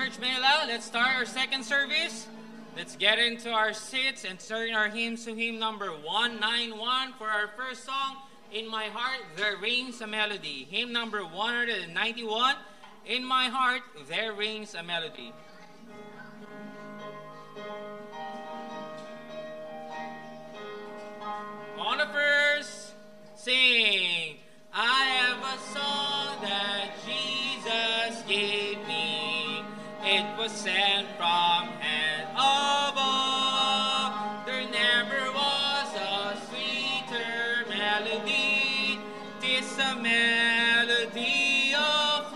Church Manila. Let's start our second service. Let's get into our seats and turn our hymns to hymn number 191 for our first song, In My Heart, There Rings a Melody. Hymn number 191, In My Heart, There Rings a Melody. On the first, sing. I have a song that Jesus gave me. It was sent from heaven above. There never was a sweeter melody. 'Tis a melody of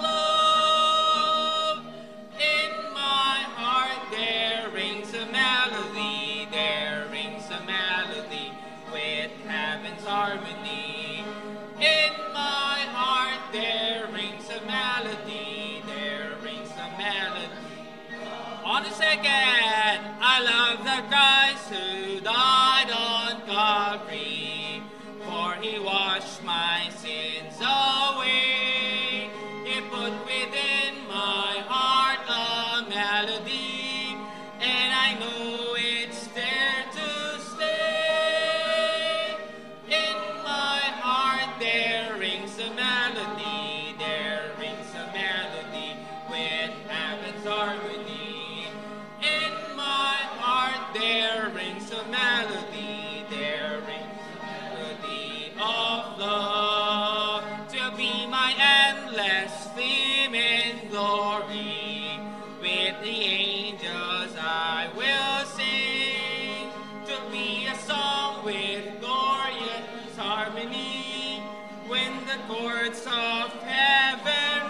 love. In my heart there rings a melody. There rings a melody with heaven's harmony. In my heart there rings a melody, there rings a melody. On the second, I love the Christ who died on Calvary, for he washed my sins away. He put within my heart a melody, and I know it's there to stay. In my heart there rings a melody, there rings a melody with heaven's harmony. In my heart there rings a melody, there rings a melody of love. To be my endless theme in glory, with the angels I will sing. To be a song with glorious harmony, when the chords of heaven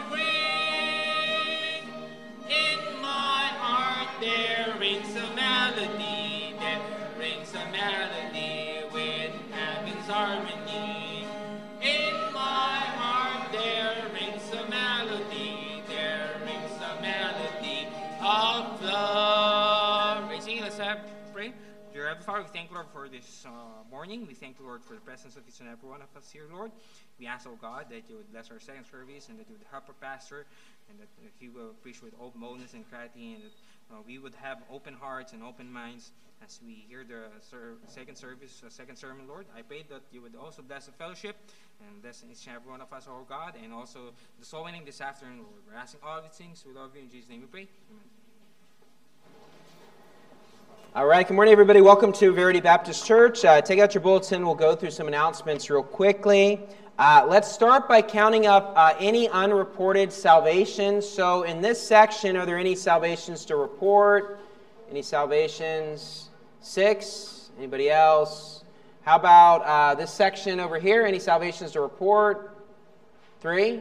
ring. In my heart there rings a melody, there rings a melody with heaven's harmony. In my heart there rings a melody, there rings a melody of love. Raising, let's pray. Dear Heavenly Father, we thank you, Lord, for this morning. We thank you, Lord, for the presence of each and every one of us here, Lord. We ask, oh God, that you would bless our second service and that you would help our pastor and that he will preach with all boldness and clarity, and that we would have open hearts and open minds as we hear the second service, second sermon, Lord. I pray that you would also bless the fellowship and bless each and every one of us, oh God, and also the soul winning this afternoon, Lord. We're asking all these things. We love you. In Jesus' name we pray. Amen. All right, good morning, everybody. Welcome to Verity Baptist Church. Take out your bulletin. We'll go through some announcements real quickly. Let's start by counting up any unreported salvations. So in this section, are there any salvations to report? Any salvations? 6? Anybody else? How about this section over here? Any salvations to report? 3?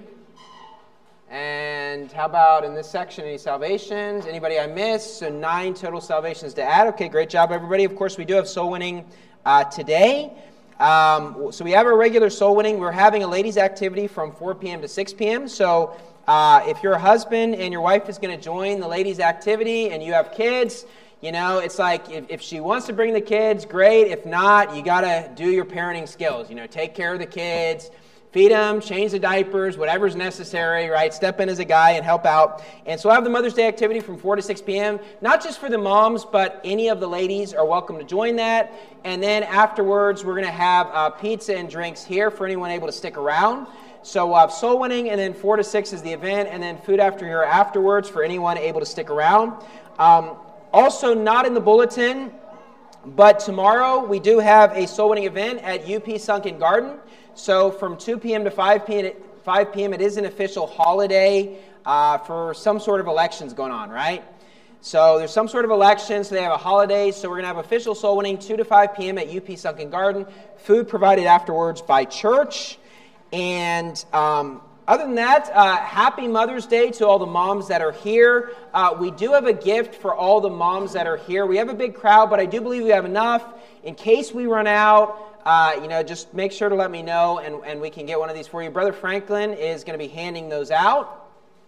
And how about in this section, any salvations? Anybody I missed? So 9 total salvations to add. Okay, great job, everybody. Of course, we do have soul winning today. So we have our regular soul winning. We're having a ladies' activity from 4 p.m. to 6 p.m. So if your husband and your wife is going to join the ladies' activity and you have kids, you know, it's like if she wants to bring the kids, great. If not, you got to do your parenting skills. You know, take care of the kids. Feed them, change the diapers, whatever's necessary, right? Step in as a guy and help out. And so I have the Mother's Day activity from 4 to 6 p.m. Not just for the moms, but any of the ladies are welcome to join that. And then afterwards, we're going to have pizza and drinks here for anyone able to stick around. So we'll have soul winning, and then 4 to 6 is the event, and then food after here afterwards for anyone able to stick around. Also not in the bulletin, but tomorrow we do have a soul winning event at UP Sunken Garden. So from 2 p.m. to 5 p.m., it is an official holiday for some sort of elections going on, right? So there's some sort of election, so they have a holiday. So we're going to have official soul winning 2 to 5 p.m. at UP Sunken Garden. Food provided afterwards by church. And other than that, happy Mother's Day to all the moms that are here. We do have a gift for all the moms that are here. We have a big crowd, but I do believe we have enough. In case we run out, just make sure to let me know, and we can get one of these for you. Brother Franklin is going to be handing those out.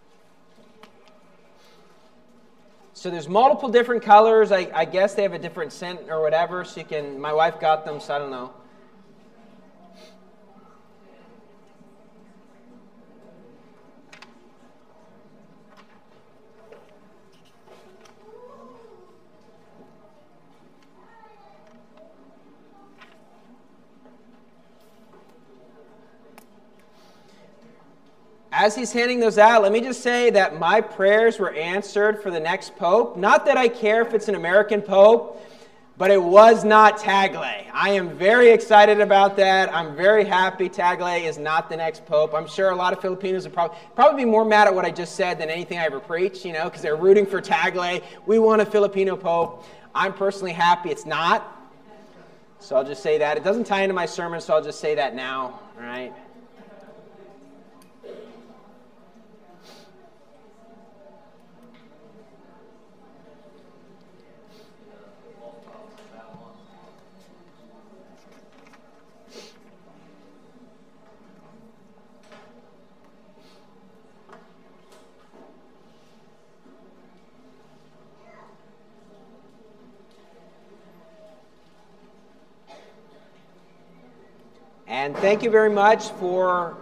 So there's multiple different colors. I guess they have a different scent or whatever, so you can, my wife got them, so I don't know. As he's handing those out, let me just say that my prayers were answered for the next pope. Not that I care if it's an American pope, but it was not Tagle. I am very excited about that. I'm very happy Tagle is not the next pope. I'm sure a lot of Filipinos would probably be more mad at what I just said than anything I ever preach, because they're rooting for Tagle. We want a Filipino pope. I'm personally happy it's not. So I'll just say that. It doesn't tie into my sermon, so I'll just say that now, all right? And thank you very much for...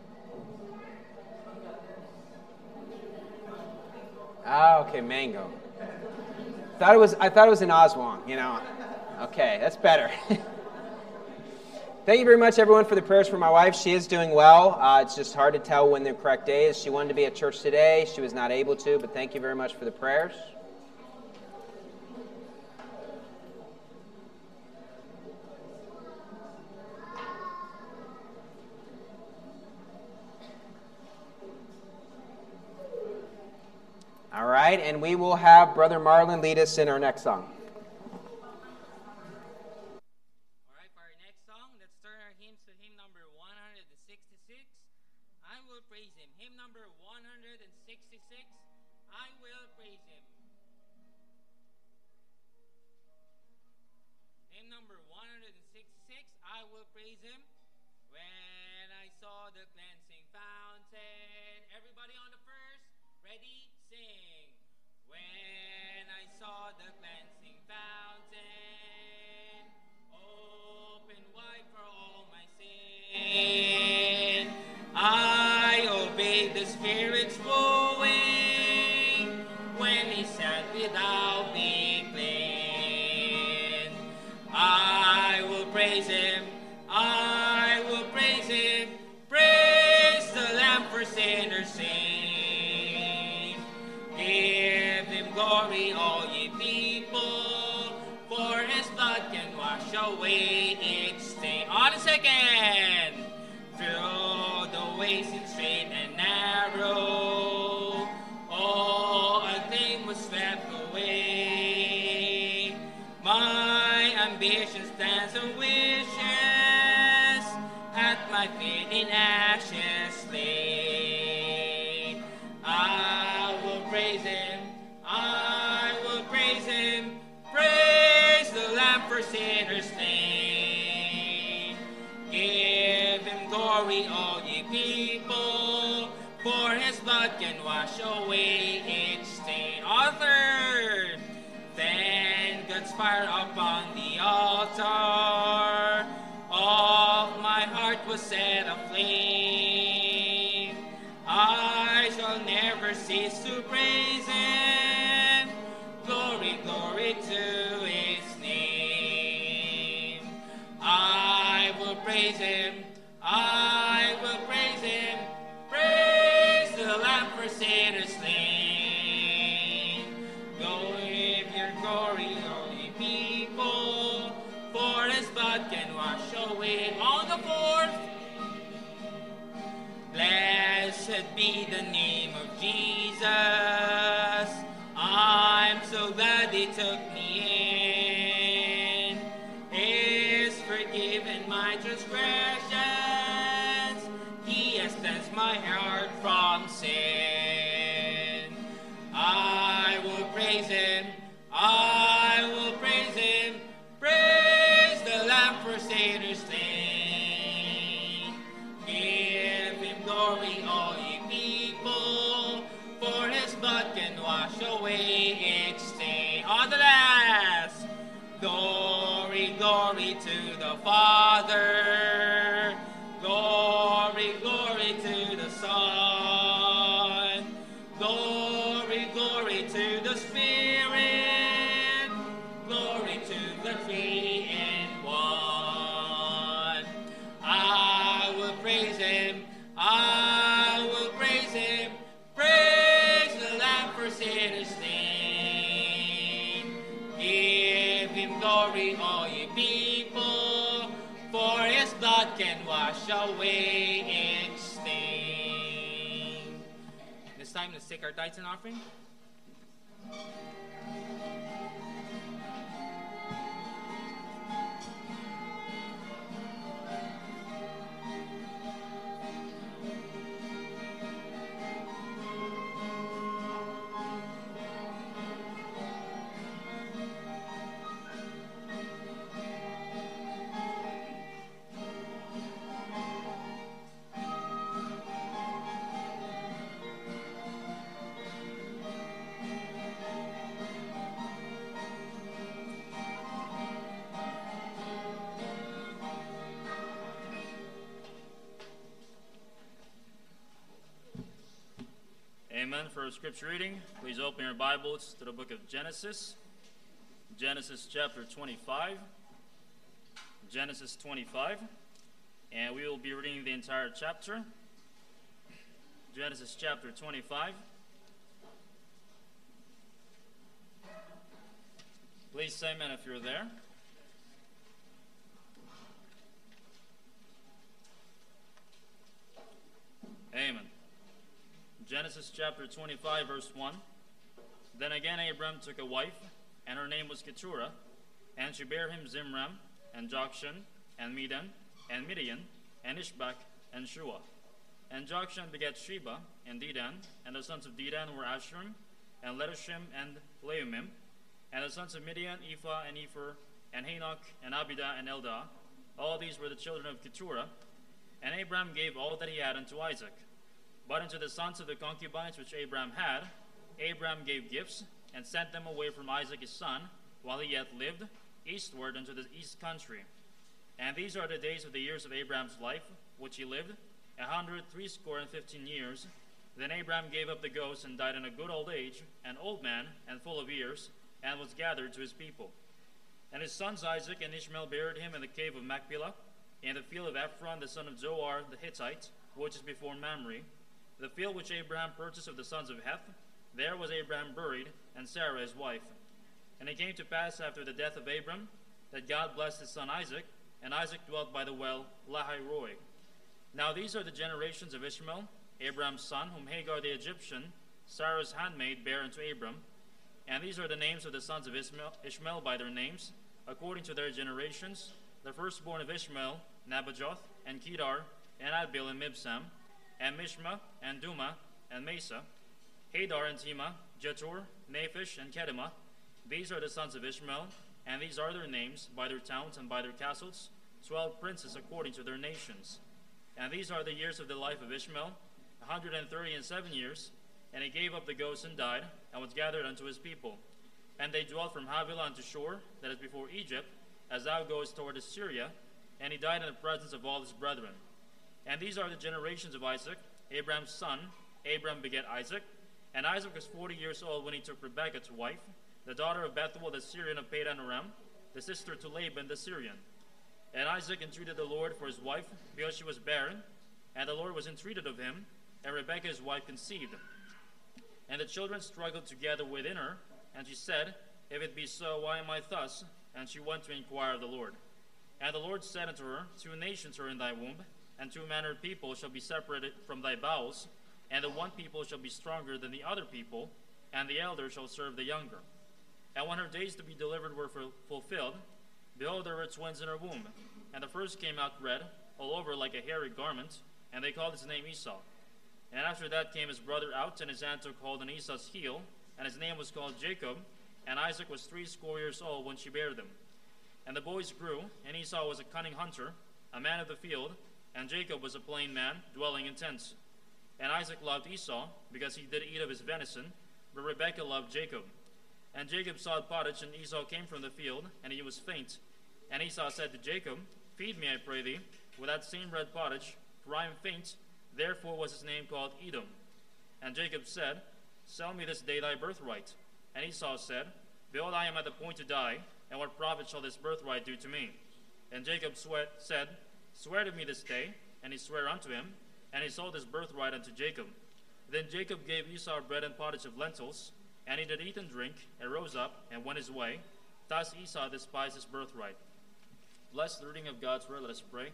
Oh, okay, mango. I thought it was an Oswong, Okay, that's better. Thank you very much, everyone, for the prayers for my wife. She is doing well. It's just hard to tell when the correct day is. She wanted to be at church today. She was not able to, but thank you very much for the prayers. All right, and we will have Brother Marlon lead us in our next song. All right, for our next song, let's turn our hymns to hymn number 166. I will praise him. Hymn number 166. I will praise him. Hymn number 166. I will praise him. When I saw the cleansing fountain. Everybody on the first. Ready? Sing. When I saw the cleansing fountain, open wide for all my sin, I obeyed the Spirit's wooing. When He said, without me clean, I will praise Him. I will praise Him. Praise the Lamb for sinners sing. Give Him glory, all ye people, for His blood can wash away each stain. On a second, through the ways it's straight and narrow, all unclean was swept away. My ambition stands and wishes at my feet in ashes laid. I will praise Him, I will praise Him, praise the Lamb for sinners slain. Give Him glory, all ye people, for His blood can wash away each stain. Author, then God's fire upon the altar, of my heart was set aflame. I shall never cease to praise Him. Glory, glory to His name. I will praise Him. I will praise Him. Praise the Lamb for sinners slain. Give your glory, all ye people, for His blood can wash away all the fourth. Blessed be the name of Jesus. I'm so glad He took me in. He's forgiven my transgressions. He has cleansed my heart from sin. I will praise Him. I will praise Him. Praise the Lamb for sinners slain. Give Him glory, all ye people, for His blood can wash away each stain. On the last, glory, glory to the Father, glory, glory to the Son. blood can wash away each stain. This time, let's take our tithes and offering. Amen. For our scripture reading, please open your Bibles to the book of Genesis. Genesis chapter 25. Genesis 25. And we will be reading the entire chapter. Genesis chapter 25. Please say amen if you're there. Amen. Genesis chapter 25, verse 1. Then again Abram took a wife, and her name was Keturah, and she bare him Zimram, and Jokshan, and Medan, and Midian, and Ishbak, and Shua. And Jokshan begat Sheba, and Dedan, and the sons of Dedan were Asherim, and Letushim, and Leumim, and the sons of Midian, Ephah, and Epher, and Hanok, and Abidah, and Eldah. All these were the children of Keturah. And Abram gave all that he had unto Isaac. But unto the sons of the concubines which Abram had, Abram gave gifts, and sent them away from Isaac his son, while he yet lived, eastward unto the east country. And these are the days of the years of Abram's life, which he lived, 160 years. Then Abram gave up the ghost, and died in a good old age, an old man, and full of years, and was gathered to his people. And his sons Isaac and Ishmael buried him in the cave of Machpelah, in the field of Ephron the son of Zohar the Hittite, which is before Mamre, the field which Abraham purchased of the sons of Heth. There was Abraham buried, and Sarah his wife. And it came to pass after the death of Abram, that God blessed his son Isaac, and Isaac dwelt by the well Lahai-roi. Now these are the generations of Ishmael, Abraham's son, whom Hagar the Egyptian, Sarah's handmaid, bare unto Abram. And these are the names of the sons of Ishmael by their names, according to their generations. The firstborn of Ishmael, Nabajoth, and Kedar, and Adbeel, and Mibsam, and Mishma, and Duma, and Mesa, Hadar, and Tema, Jetur, Naphish, and Kedemah. These are the sons of Ishmael, and these are their names, by their towns and by their castles, 12 princes according to their nations. And these are the years of the life of Ishmael, 137 years. And he gave up the ghost and died, and was gathered unto his people. And they dwelt from Havilah unto Shur, that is before Egypt, as thou goest toward Assyria. And he died in the presence of all his brethren. And these are the generations of Isaac, Abraham's son. Abram begat Isaac. And Isaac was 40 years old when he took Rebekah to wife, the daughter of Bethuel the Syrian of Padan Aram, the sister to Laban the Syrian. And Isaac entreated the Lord for his wife, because she was barren. And the Lord was entreated of him, and Rebekah his wife conceived. And the children struggled together within her, and she said, If it be so, why am I thus? And she went to inquire of the Lord. And the Lord said unto her, 2 nations are in thy womb, and 2 manner of people shall be separated from thy bowels, and the one people shall be stronger than the other people, and the elder shall serve the younger. And when her days to be delivered were fulfilled, behold, there were twins in her womb. And the first came out red, all over like a hairy garment, and they called his name Esau. And after that came his brother out, and his aunt took hold on Esau's heel, and his name was called Jacob. And Isaac was 80 years old when she bare them. And the boys grew, and Esau was a cunning hunter, a man of the field, and Jacob was a plain man, dwelling in tents. And Isaac loved Esau, because he did eat of his venison, but Rebekah loved Jacob. And Jacob sought pottage, and Esau came from the field, and he was faint. And Esau said to Jacob, Feed me, I pray thee, with that same red pottage, for I am faint. Therefore was his name called Edom. And Jacob said, Sell me this day thy birthright. And Esau said, Behold, I am at the point to die, and what profit shall this birthright do to me? And Jacob said, Swear to me this day. And he sware unto him, and he sold his birthright unto Jacob. Then Jacob gave Esau bread and pottage of lentils, and he did eat and drink, and rose up, and went his way. Thus Esau despised his birthright. Bless the reading of God's word. Let us pray.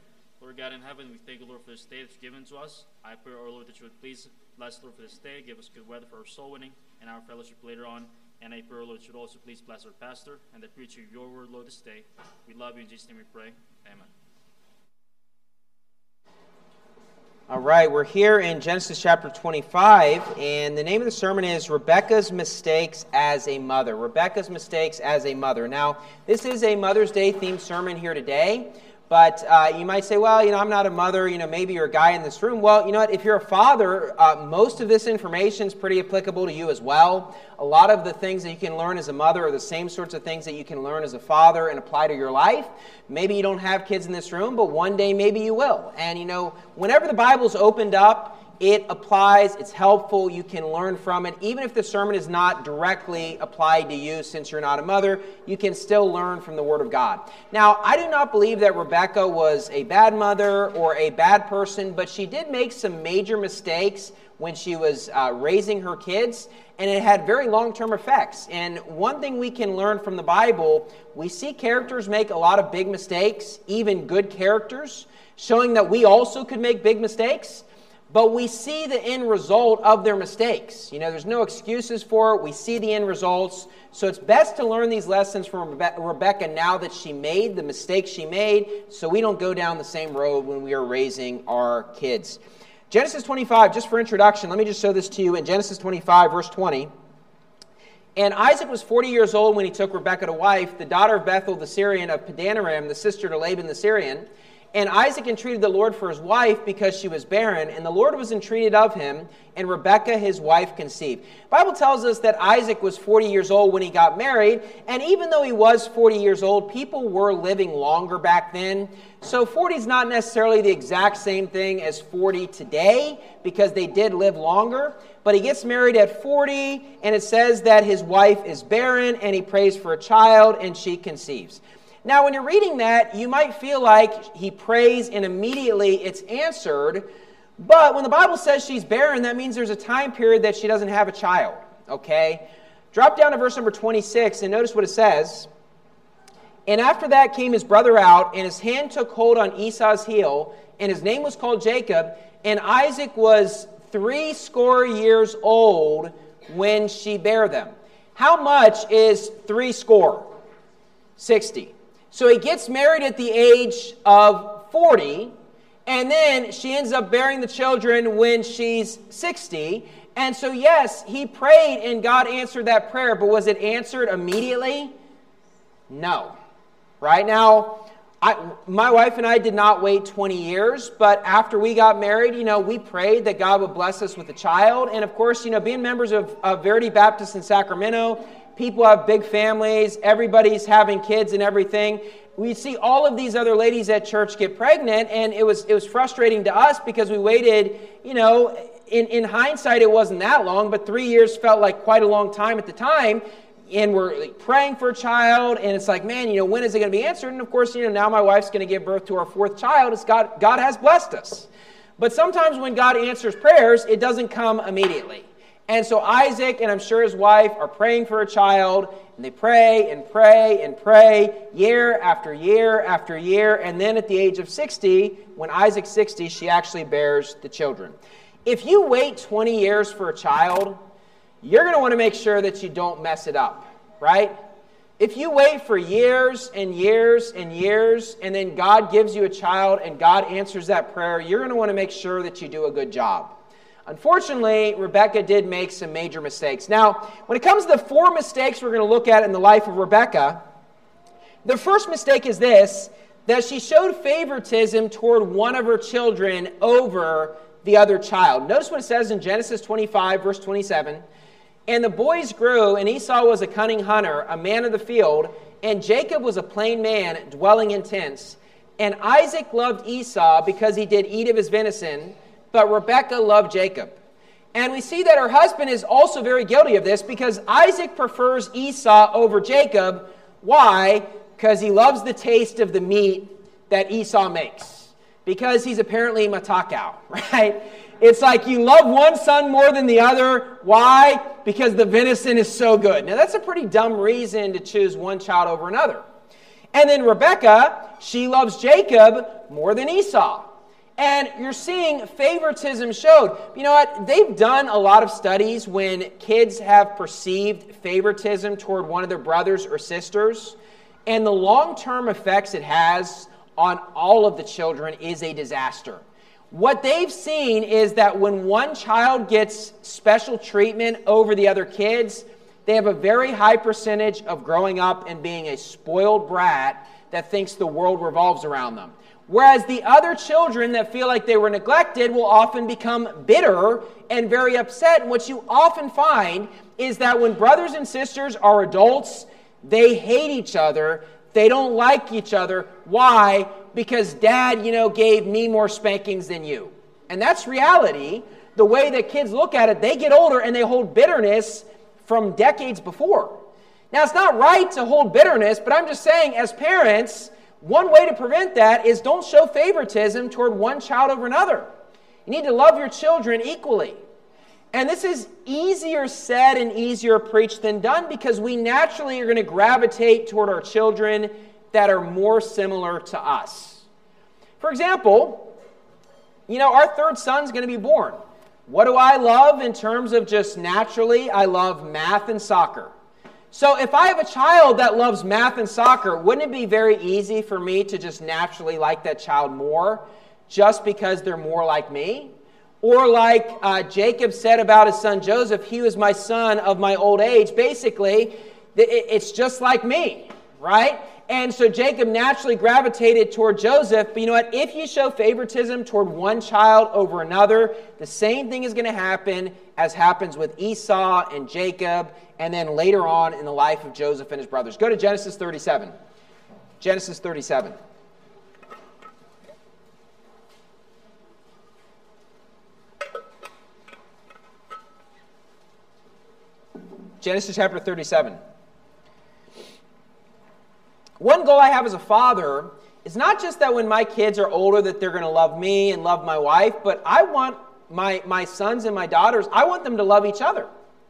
Lord God in heaven, we thank you, Lord, for this day that's given to us. I pray, our Lord, that you would please bless, Lord, for this day. Give us good weather for our soul winning and our fellowship later on. And I pray, Lord, that you would also please bless our pastor and the preacher of your word, Lord, this day. We love you. In Jesus' name we pray. Amen. All right, we're here in Genesis chapter 25, and the name of the sermon is Rebekah's Mistakes as a Mother. Rebekah's Mistakes as a Mother. Now, this is a Mother's Day themed sermon here today. But you might say, well, I'm not a mother, maybe you're a guy in this room. Well, you know what, if you're a father, most of this information is pretty applicable to you as well. A lot of the things that you can learn as a mother are the same sorts of things that you can learn as a father and apply to your life. Maybe you don't have kids in this room, but one day maybe you will. And, whenever the Bible's opened up, it applies, it's helpful, you can learn from it. Even if the sermon is not directly applied to you since you're not a mother, you can still learn from the Word of God. Now, I do not believe that Rebekah was a bad mother or a bad person, but she did make some major mistakes when she was raising her kids, and it had very long-term effects. And one thing we can learn from the Bible, we see characters make a lot of big mistakes, even good characters, showing that we also could make big mistakes. But we see the end result of their mistakes. There's no excuses for it. We see the end results. So it's best to learn these lessons from Rebekah now that she made the mistakes she made, so we don't go down the same road when we are raising our kids. Genesis 25, just for introduction, let me just show this to you in Genesis 25, verse 20. And Isaac was 40 years old when he took Rebekah to wife, the daughter of Bethuel the Syrian of Padanaram, the sister to Laban the Syrian. And Isaac entreated the Lord for his wife because she was barren, and the Lord was entreated of him, and Rebekah his wife conceived. The Bible tells us that Isaac was 40 years old when he got married, and even though he was 40 years old, people were living longer back then. So 40 is not necessarily the exact same thing as 40 today, because they did live longer. But he gets married at 40, and it says that his wife is barren, and he prays for a child, and she conceives. Now, when you're reading that, you might feel like he prays and immediately it's answered. But when the Bible says she's barren, that means there's a time period that she doesn't have a child. Okay? Drop down to verse number 26 and notice what it says. And after that came his brother out, and his hand took hold on Esau's heel, and his name was called Jacob. And Isaac was 80 years old when she bare them. How much is 80? 60. So he gets married at the age of 40, and then she ends up bearing the children when she's 60. And so yes, he prayed and God answered that prayer, but was it answered immediately? No. Right now, my wife and I did not wait 20 years, but after we got married, we prayed that God would bless us with a child. And of course, being members of Verity Baptist in Sacramento, people have big families, everybody's having kids and everything. We see all of these other ladies at church get pregnant, and it was frustrating to us because we waited, in hindsight it wasn't that long, but 3 years felt like quite a long time at the time. And we're praying for a child, and it's like, man, when is it going to be answered? And of course, now my wife's going to give birth to our fourth child. It's God has blessed us. But sometimes when God answers prayers, it doesn't come immediately. And so Isaac and I'm sure his wife are praying for a child, and they pray and pray and pray year after year after year. And then at the age of 60, when Isaac's 60, she actually bears the children. If you wait 20 years for a child, you're going to want to make sure that you don't mess it up, right? If you wait for years and years and years, and then God gives you a child and God answers that prayer, you're going to want to make sure that you do a good job. Unfortunately, Rebekah did make some major mistakes. Now, when it comes to the 4 mistakes we're going to look at in the life of Rebekah, the first mistake is this, that she showed favoritism toward one of her children over the other child. Notice what it says in Genesis 25, verse 27. And the boys grew, and Esau was a cunning hunter, a man of the field, and Jacob was a plain man, dwelling in tents. And Isaac loved Esau because he did eat of his venison, but Rebekah loved Jacob. And we see that her husband is also very guilty of this because Isaac prefers Esau over Jacob. Why? Because he loves the taste of the meat that Esau makes. Because he's apparently matakao, right? It's like you love one son more than the other. Why? Because the venison is so good. Now that's a pretty dumb reason to choose one child over another. And then Rebekah, she loves Jacob more than Esau. And you're seeing favoritism showed. You know what? They've done a lot of studies when kids have perceived favoritism toward one of their brothers or sisters. And the long-term effects it has on all of the children is a disaster. What they've seen is that when one child gets special treatment over the other kids, they have a very high percentage of growing up and being a spoiled brat that thinks the world revolves around them. Whereas the other children that feel like they were neglected will often become bitter and very upset. And what you often find is that when brothers and sisters are adults, they hate each other. They don't like each other. Why? Because dad, gave me more spankings than you. And that's reality. The way that kids look at it, they get older and they hold bitterness from decades before. Now, it's not right to hold bitterness, but I'm just saying, as parents, one way to prevent that is don't show favoritism toward one child over another. You need to love your children equally. And this is easier said and easier preached than done because we naturally are going to gravitate toward our children that are more similar to us. For example, our third son's going to be born. What do I love in terms of just naturally? I love math and soccer. So if I have a child that loves math and soccer, wouldn't it be very easy for me to just naturally like that child more just because they're more like me? Or like Jacob said about his son Joseph, he was my son of my old age. Basically, it's just like me, right? And so Jacob naturally gravitated toward Joseph. But you know what? If you show favoritism toward one child over another, the same thing is going to happen as happens with Esau and Jacob, and then later on in the life of Joseph and his brothers. Go to Genesis 37. Genesis 37. Genesis chapter 37. One goal I have as a father is not just that when my kids are older that they're going to love me and love my wife, but I want my sons and my daughters, I want them to love each other.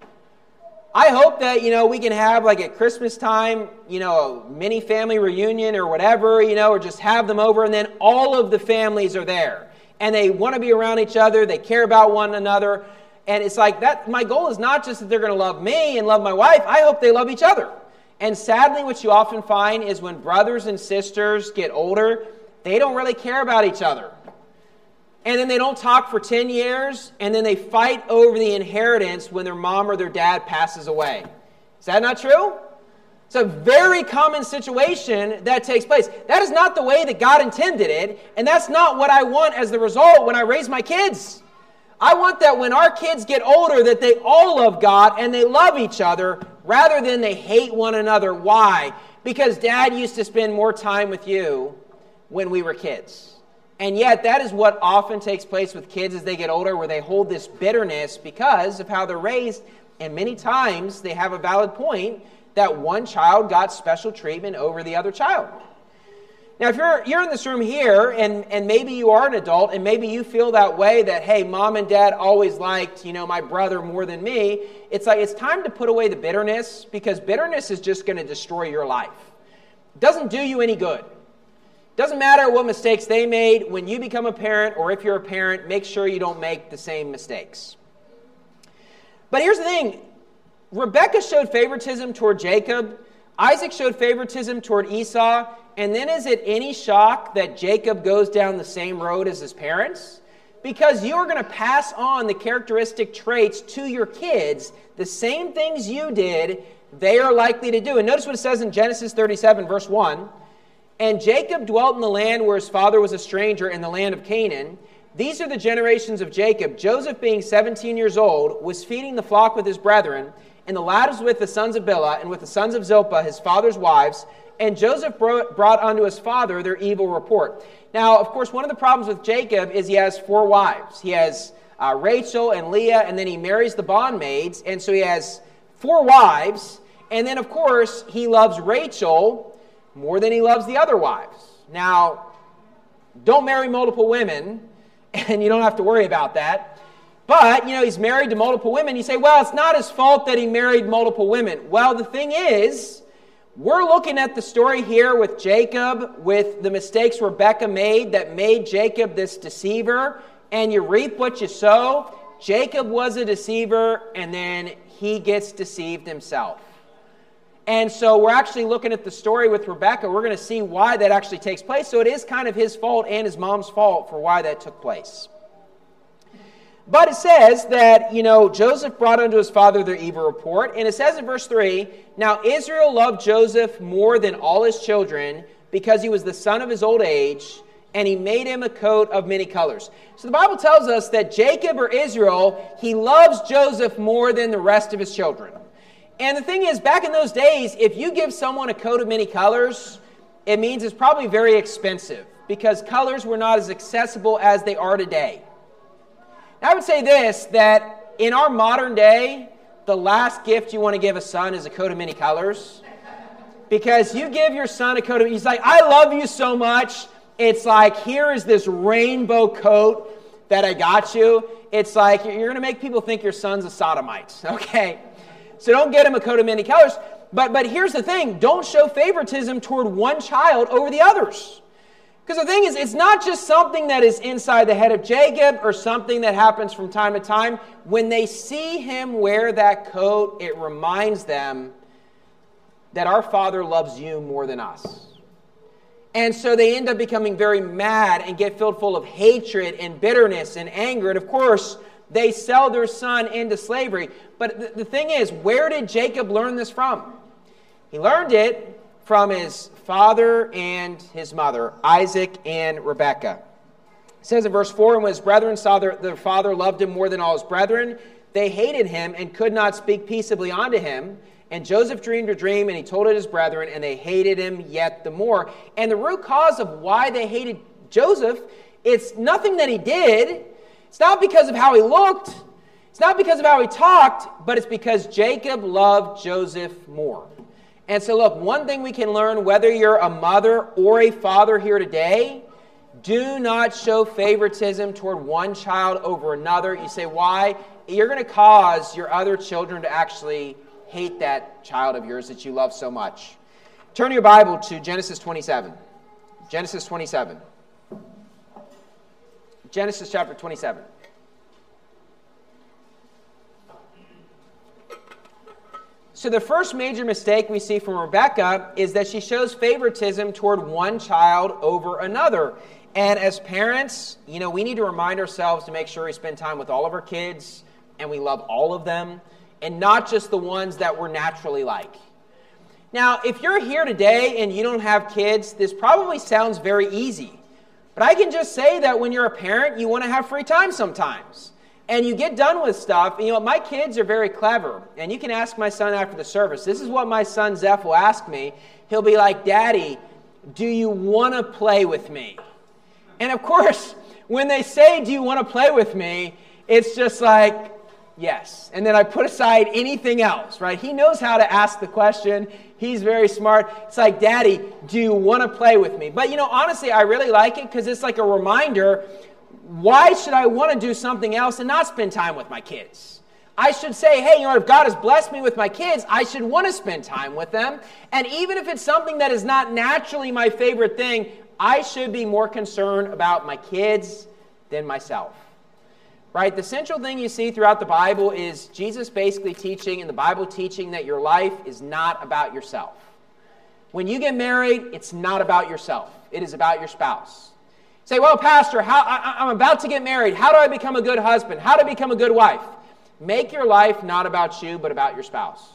I hope that, we can have like at Christmas time, a mini family reunion or whatever, or just have them over and then all of the families are there. And they want to be around each other, they care about one another. And it's like that. My goal is not just that they're going to love me and love my wife. I hope they love each other. And sadly, what you often find is when brothers and sisters get older, they don't really care about each other. And then they don't talk for 10 years, and then they fight over the inheritance when their mom or their dad passes away. Is that not true? It's a very common situation that takes place. That is not the way that God intended it, and that's not what I want as the result when I raise my kids. I want that when our kids get older that they all love God and they love each other rather than they hate one another. Why? Because Dad used to spend more time with you when we were kids. And yet that is what often takes place with kids as they get older, where they hold this bitterness because of how they're raised. And many times they have a valid point that one child got special treatment over the other child. Now, if you're in this room here, and maybe you are an adult, and maybe you feel that way, that, hey, mom and dad always liked, my brother more than me, it's like it's time to put away the bitterness, because bitterness is just going to destroy your life. It doesn't do you any good. It doesn't matter what mistakes they made. When you become a parent, or if you're a parent, make sure you don't make the same mistakes. But here's the thing. Rebekah showed favoritism toward Jacob. Isaac showed favoritism toward Esau. And then is it any shock that Jacob goes down the same road as his parents? Because you are going to pass on the characteristic traits to your kids. The same things you did, they are likely to do. And notice what it says in Genesis 37, verse 1. And Jacob dwelt in the land where his father was a stranger, in the land of Canaan. These are the generations of Jacob. Joseph, being 17 years old, was feeding the flock with his brethren, and the lad was with the sons of Bilhah and with the sons of Zilpah, his father's wives. And Joseph brought unto his father their evil report. Now, of course, one of the problems with Jacob is he has 4 wives. He has Rachel and Leah, and then he marries the bondmaids. And so he has 4 wives. And then, of course, he loves Rachel more than he loves the other wives. Now, don't marry multiple women, and you don't have to worry about that. But, he's married to multiple women. You say, well, it's not his fault that he married multiple women. Well, the thing is, We're looking at the story here with Jacob, with the mistakes Rebekah made that made Jacob this deceiver, and you reap what you sow. Jacob was a deceiver, and then he gets deceived himself. And so we're actually looking at the story with Rebekah. We're going to see why that actually takes place. So it is kind of his fault and his mom's fault for why that took place. But it says that, Joseph brought unto his father their evil report. And it says in verse 3, Now Israel loved Joseph more than all his children, because he was the son of his old age, and he made him a coat of many colors. So the Bible tells us that Jacob, or Israel, he loves Joseph more than the rest of his children. And the thing is, back in those days, if you give someone a coat of many colors, it means it's probably very expensive, because colors were not as accessible as they are today. I would say this, that in our modern day, the last gift you want to give a son is a coat of many colors. Because you give your son a coat of, he's like, I love you so much. It's like, here is this rainbow coat that I got you. It's like, you're going to make people think your son's a sodomite, okay? So don't get him a coat of many colors. But here's the thing, don't show favoritism toward one child over the others. Because the thing is, it's not just something that is inside the head of Jacob or something that happens from time to time. When they see him wear that coat, it reminds them that our Father loves you more than us. And so they end up becoming very mad and get filled full of hatred and bitterness and anger. And of course, they sell their son into slavery. But the thing is, where did Jacob learn this from? He learned it from his father and his mother, Isaac and Rebekah. It says in verse 4, And when his brethren saw their father loved him more than all his brethren, they hated him and could not speak peaceably unto him. And Joseph dreamed a dream, and he told it his brethren, and they hated him yet the more. And the root cause of why they hated Joseph, it's nothing that he did. It's not because of how he looked. It's not because of how he talked, but it's because Jacob loved Joseph more. And so look, one thing we can learn, whether you're a mother or a father here today, do not show favoritism toward one child over another. You say, why? You're going to cause your other children to actually hate that child of yours that you love so much. Turn your Bible to Genesis 27. Genesis 27. Genesis chapter 27. So the first major mistake we see from Rebekah is that she shows favoritism toward one child over another. And as parents, we need to remind ourselves to make sure we spend time with all of our kids and we love all of them and not just the ones that we're naturally like. Now, if you're here today and you don't have kids, this probably sounds very easy. But I can just say that when you're a parent, you want to have free time sometimes. And you get done with stuff. And my kids are very clever. And you can ask my son after the service. This is what my son Zeph will ask me. He'll be like, Daddy, do you want to play with me? And of course, when they say, do you want to play with me? It's just like, yes. And then I put aside anything else, right? He knows how to ask the question. He's very smart. It's like, Daddy, do you want to play with me? But honestly, I really like it because it's like a reminder. Why should I want to do something else and not spend time with my kids? I should say, hey, if God has blessed me with my kids, I should want to spend time with them. And even if it's something that is not naturally my favorite thing, I should be more concerned about my kids than myself. Right? The central thing you see throughout the Bible is Jesus basically teaching, and the Bible teaching, that your life is not about yourself. When you get married, it's not about yourself. It is about your spouse. Say, well, Pastor, I'm about to get married. How do I become a good husband? How do I become a good wife? Make your life not about you, but about your spouse.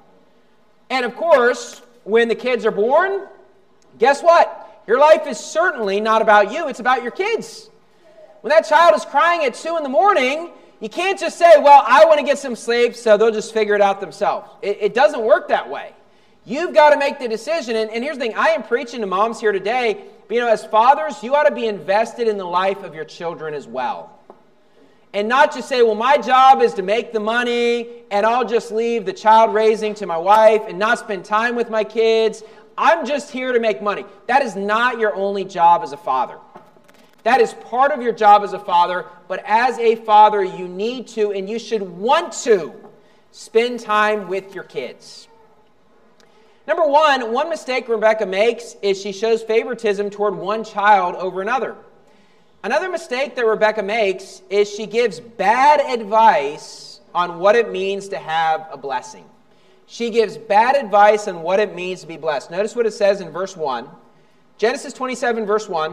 And of course, when the kids are born, guess what? Your life is certainly not about you. It's about your kids. When that child is crying at 2 in the morning, you can't just say, well, I want to get some sleep, so they'll just figure it out themselves. It doesn't work that way. You've got to make the decision. And here's the thing. I am preaching to moms here today. But, as fathers, you ought to be invested in the life of your children as well. And not just say, well, my job is to make the money, and I'll just leave the child raising to my wife and not spend time with my kids. I'm just here to make money. That is not your only job as a father. That is part of your job as a father. But as a father, you need to, and you should want to, spend time with your kids. Number one mistake Rebekah makes is she shows favoritism toward one child over another. Another mistake that Rebekah makes is she gives bad advice on what it means to have a blessing. She gives bad advice on what it means to be blessed. Notice what it says in verse 1. Genesis 27, verse 1.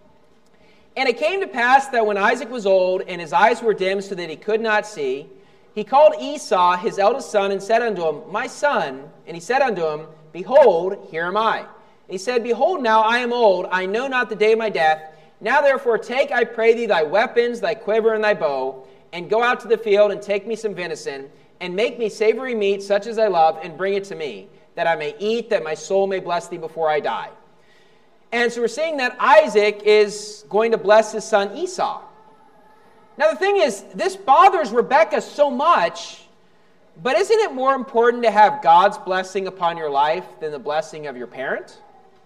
And it came to pass that when Isaac was old, and his eyes were dim so that he could not see, he called Esau, his eldest son, and said unto him, My son. And he said unto him, Behold, here am I. And he said, Behold, now I am old, I know not the day of my death. Now therefore take, I pray thee, thy weapons, thy quiver, and thy bow, and go out to the field, and take me some venison, and make me savory meat, such as I love, and bring it to me, that I may eat, that my soul may bless thee before I die. And so we're seeing that Isaac is going to bless his son Esau. Now the thing is, this bothers Rebekah so much, but isn't it more important to have God's blessing upon your life than the blessing of your parent?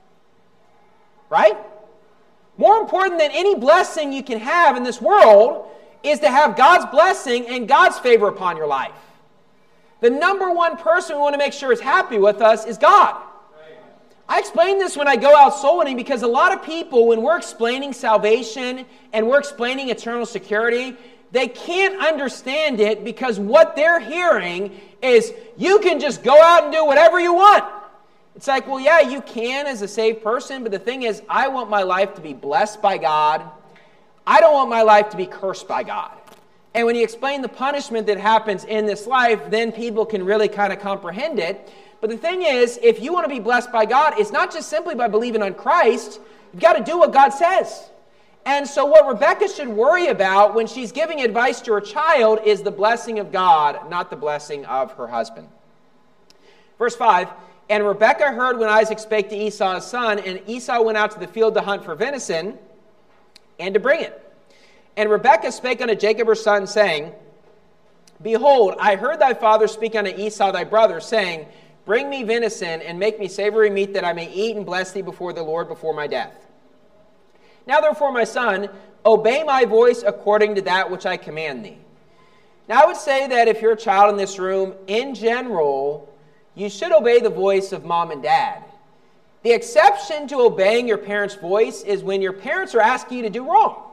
Right? More important than any blessing you can have in this world is to have God's blessing and God's favor upon your life. The number one person we want to make sure is happy with us is God. I explain this when I go out soul winning because a lot of people, when we're explaining salvation and we're explaining eternal security, they can't understand it because what they're hearing is you can just go out and do whatever you want. It's like, well, yeah, you can as a saved person, but the thing is, I want my life to be blessed by God. I don't want my life to be cursed by God. And when you explain the punishment that happens in this life, then people can really kind of comprehend it. But the thing is, if you want to be blessed by God, it's not just simply by believing on Christ. You've got to do what God says. And so what Rebekah should worry about when she's giving advice to her child is the blessing of God, not the blessing of her husband. Verse 5, And Rebekah heard when Isaac spake to Esau his son, and Esau went out to the field to hunt for venison, and to bring it. And Rebekah spake unto Jacob her son, saying, Behold, I heard thy father speak unto Esau thy brother, saying, Bring me venison, and make me savory meat, that I may eat and bless thee before the Lord before my death. Now therefore, my son, obey my voice according to that which I command thee. Now I would say that if you're a child in this room, in general, you should obey the voice of mom and dad. The exception to obeying your parents' voice is when your parents are asking you to do wrong.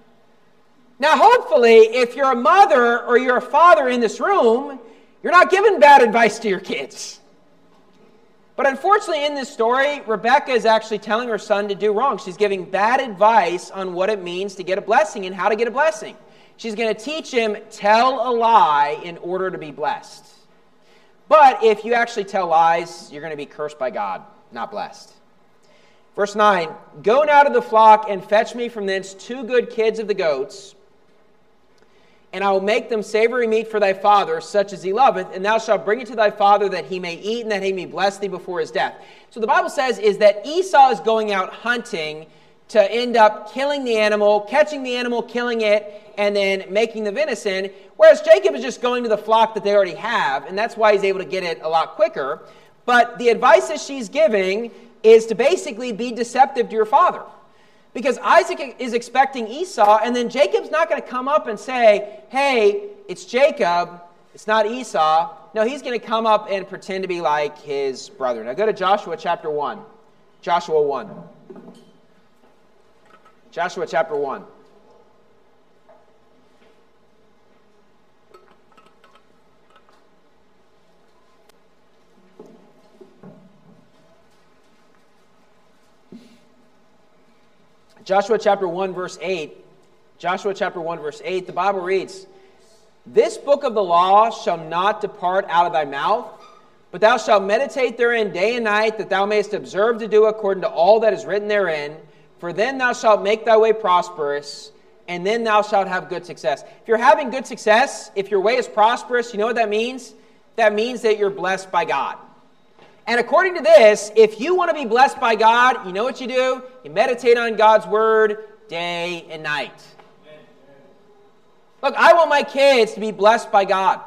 Now hopefully, if you're a mother or you're a father in this room, you're not giving bad advice to your kids. But unfortunately, in this story, Rebekah is actually telling her son to do wrong. She's giving bad advice on what it means to get a blessing and how to get a blessing. She's going to teach him, tell a lie in order to be blessed. But if you actually tell lies, you're going to be cursed by God, not blessed. Verse 9, Go now to the flock and fetch me from thence 2 good kids of the goats, and I will make them savory meat for thy father, such as he loveth, and thou shalt bring it to thy father, that he may eat, and that he may bless thee before his death. So the Bible says is that Esau is going out hunting to end up killing the animal, catching the animal, killing it, and then making the venison, whereas Jacob is just going to the flock that they already have, and that's why he's able to get it a lot quicker. But the advice that she's giving is to basically be deceptive to your father. Because Isaac is expecting Esau, and then Jacob's not going to come up and say, hey, it's Jacob, it's not Esau. No, he's going to come up and pretend to be like his brother. Now go to Joshua chapter 1. Joshua 1. Joshua chapter 1. Joshua chapter 1, verse 8. Joshua chapter 1, verse 8, the Bible reads, This book of the law shall not depart out of thy mouth, but thou shalt meditate therein day and night, that thou mayest observe to do according to all that is written therein. For then thou shalt make thy way prosperous, and then thou shalt have good success. If you're having good success, if your way is prosperous, you know what that means? That means that you're blessed by God. And according to this, if you want to be blessed by God, you know what you do? You meditate on God's word day and night. Look, I want my kids to be blessed by God.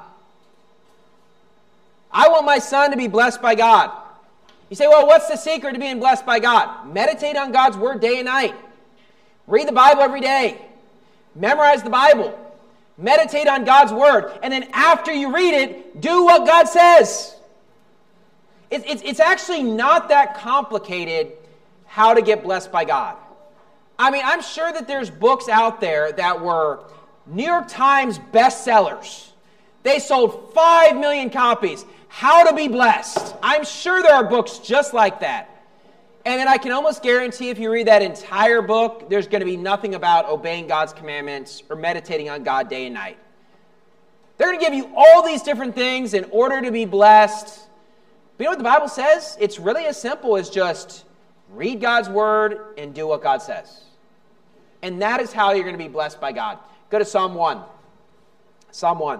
I want my son to be blessed by God. You say, well, what's the secret to being blessed by God? Meditate on God's word day and night. Read the Bible every day. Memorize the Bible. Meditate on God's word. And then after you read it, do what God says. It's actually not that complicated how to get blessed by God. I mean, I'm sure that there's books out there that were New York Times bestsellers. They sold 5 million copies. How to be blessed. I'm sure there are books just like that. And then I can almost guarantee if you read that entire book, there's going to be nothing about obeying God's commandments or meditating on God day and night. They're going to give you all these different things in order to be blessed. But you know what the Bible says? It's really as simple as just read God's word and do what God says. And that is how you're going to be blessed by God. Go to Psalm 1. Psalm 1.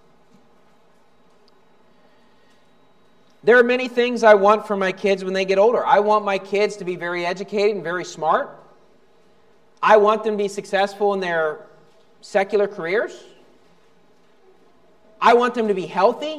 There are many things I want for my kids when they get older. I want my kids to be very educated and very smart. I want them to be successful in their secular careers. I want them to be healthy.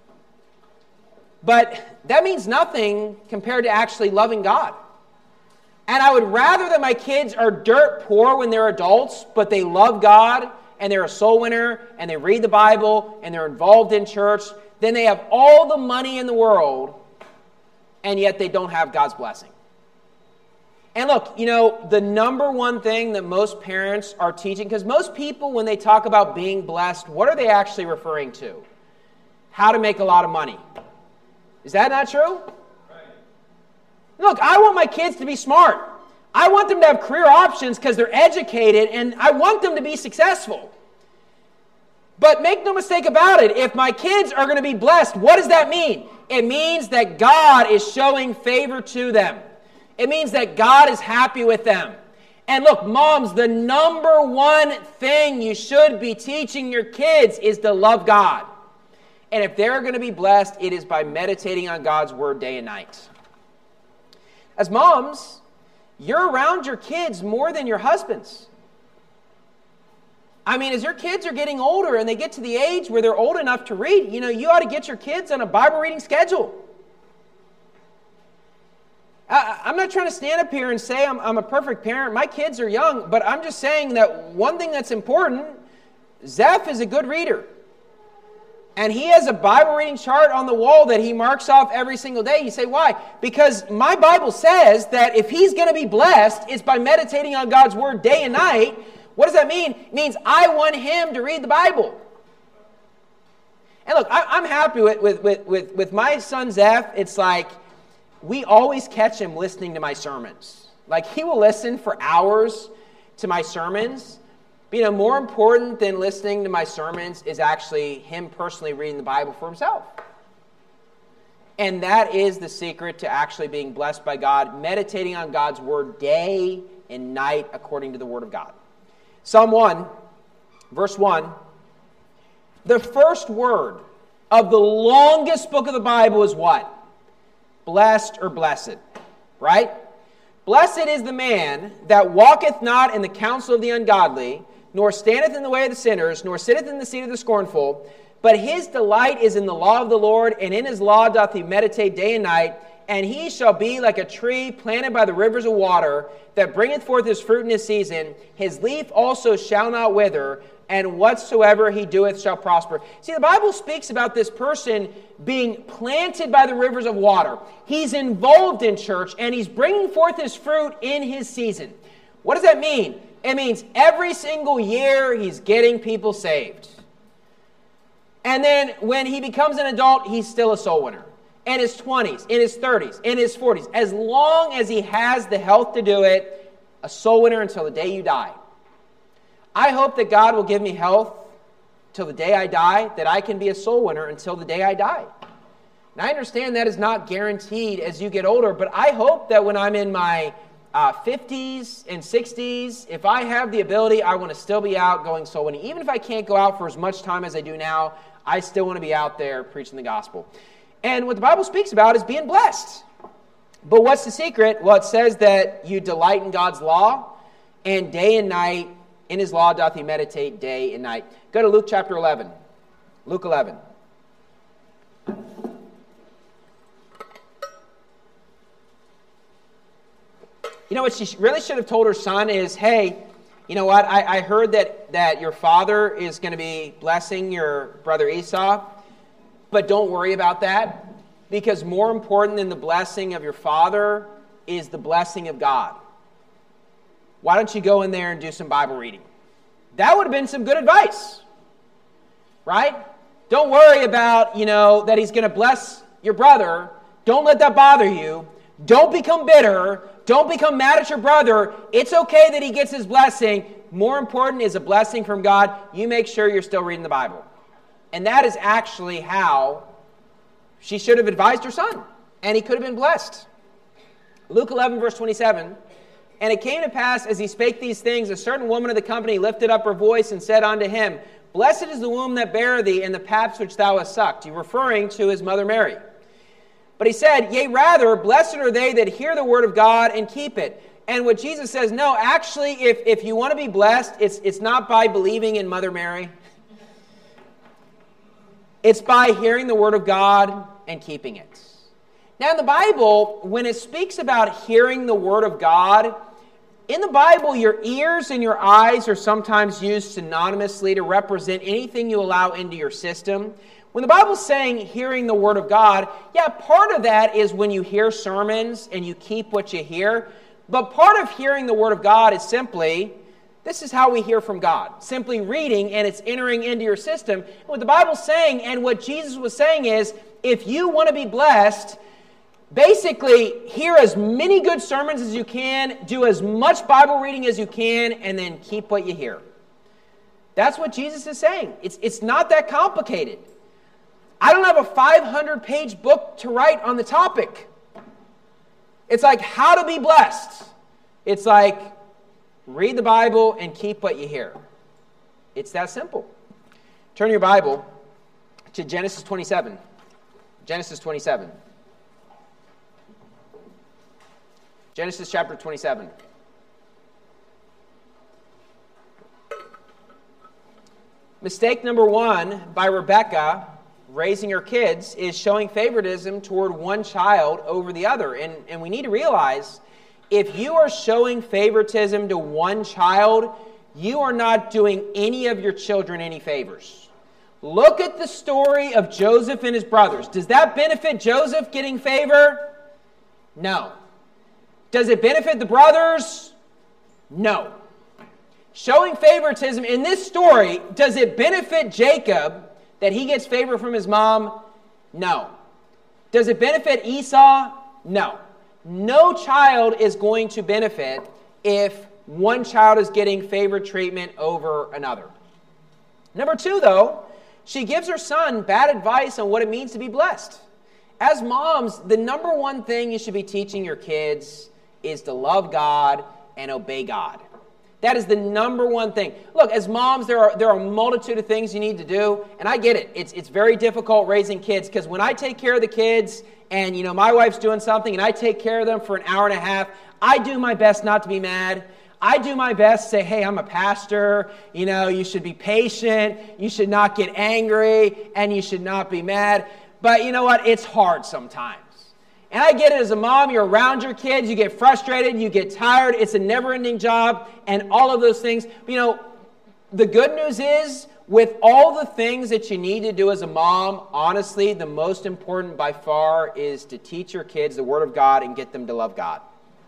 But that means nothing compared to actually loving God. And I would rather that my kids are dirt poor when they're adults, but they love God, and they're a soul winner, and they read the Bible, and they're involved in church, then they have all the money in the world, and yet they don't have God's blessing. And look, you know, the number one thing that most parents are teaching, because most people, when they talk about being blessed, what are they actually referring to? How to make a lot of money. Is that not true? Right. Look, I want my kids to be smart. I want them to have career options because they're educated, and I want them to be successful. But make no mistake about it, if my kids are going to be blessed, what does that mean? It means that God is showing favor to them. It means that God is happy with them. And look, moms, the number one thing you should be teaching your kids is to love God. And if they're going to be blessed, it is by meditating on God's word day and night. As moms, you're around your kids more than your husbands. I mean, as your kids are getting older and they get to the age where they're old enough to read, you know, you ought to get your kids on a Bible reading schedule. I'm not trying to stand up here and say I'm a perfect parent. My kids are young, but I'm just saying that one thing that's important, Zeph is a good reader. And he has a Bible reading chart on the wall that he marks off every single day. You say, why? Because my Bible says that if he's going to be blessed, it's by meditating on God's word day and night. What does that mean? It means I want him to read the Bible. And look, I'm happy with my son Zeph. It's like we always catch him listening to my sermons. Like he will listen for hours to my sermons. But, you know, more important than listening to my sermons is actually him personally reading the Bible for himself. And that is the secret to actually being blessed by God, meditating on God's word day and night according to the word of God. Psalm 1, verse 1, the first word of the longest book of the Bible is what? Blessed or blessed, right? Blessed is the man that walketh not in the counsel of the ungodly, nor standeth in the way of the sinners, nor sitteth in the seat of the scornful, but his delight is in the law of the Lord, and in his law doth he meditate day and night. And he shall be like a tree planted by the rivers of water, that bringeth forth his fruit in his season. His leaf also shall not wither, and whatsoever he doeth shall prosper. See, the Bible speaks about this person being planted by the rivers of water. He's involved in church, and he's bringing forth his fruit in his season. What does that mean? It means every single year he's getting people saved. And then when he becomes an adult, he's still a soul winner. In his 20s, in his 30s, in his 40s, as long as he has the health to do it, a soul winner until the day you die. I hope that God will give me health till the day I die, that I can be a soul winner until the day I die. And I understand that is not guaranteed as you get older, but I hope that when I'm in my 50s and 60s, if I have the ability, I want to still be out going soul winning. Even if I can't go out for as much time as I do now, I still want to be out there preaching the gospel. And what the Bible speaks about is being blessed. But what's the secret? Well, it says that you delight in God's law, and day and night in his law doth he meditate day and night. Go to Luke chapter 11. Luke 11. You know what she really should have told her son is, hey, you know what? I heard that your father is going to be blessing your brother Esau. But don't worry about that. Because more important than the blessing of your father is the blessing of God. Why don't you go in there and do some Bible reading? That would have been some good advice, right? Don't worry about, that he's going to bless your brother. Don't let that bother you. Don't become bitter. Don't become mad at your brother. It's okay that he gets his blessing. More important is a blessing from God. You make sure you're still reading the Bible. And that is actually how she should have advised her son. And he could have been blessed. Luke 11, verse 27. And it came to pass, as he spake these things, a certain woman of the company lifted up her voice and said unto him, Blessed is the womb that bare thee, and the paps which thou hast sucked. He's referring to his mother Mary. But he said, Yea, rather, blessed are they that hear the word of God and keep it. And what Jesus says, no, actually, if you want to be blessed, it's not by believing in Mother Mary. It's by hearing the word of God and keeping it. Now, in the Bible, when it speaks about hearing the word of God, in the Bible, your ears and your eyes are sometimes used synonymously to represent anything you allow into your system. When the Bible's saying hearing the word of God, yeah, part of that is when you hear sermons and you keep what you hear. But part of hearing the word of God is simply, this is how we hear from God. Simply reading, and it's entering into your system. What the Bible's saying, and what Jesus was saying is, if you want to be blessed, basically hear as many good sermons as you can, do as much Bible reading as you can, and then keep what you hear. That's what Jesus is saying. It's not that complicated. I don't have a 500-page book to write on the topic. It's like how to be blessed. It's like read the Bible and keep what you hear. It's that simple. Turn your Bible to Genesis 27. Genesis 27. Genesis chapter 27. Mistake number one by Rebekah, raising her kids, is showing favoritism toward one child over the other. And we need to realize, if you are showing favoritism to one child, you are not doing any of your children any favors. Look at the story of Joseph and his brothers. Does that benefit Joseph getting favor? No. Does it benefit the brothers? No. Showing favoritism in this story, does it benefit Jacob that he gets favor from his mom? No. Does it benefit Esau? No. No child is going to benefit if one child is getting favored treatment over another. Number two, though, she gives her son bad advice on what it means to be blessed. As moms, the number one thing you should be teaching your kids is to love God and obey God. That is the number one thing. Look, as moms, there are a multitude of things you need to do, and I get it. It's very difficult raising kids, because when I take care of the kids and, my wife's doing something and I take care of them for an hour and a half, I do my best not to be mad. I do my best to say, hey, I'm a pastor. You should be patient. You should not get angry, and you should not be mad. But you know what? It's hard sometimes. And I get it, as a mom, you're around your kids, you get frustrated, you get tired, it's a never-ending job, and all of those things. The good news is, with all the things that you need to do as a mom, honestly, the most important by far is to teach your kids the Word of God and get them to love God.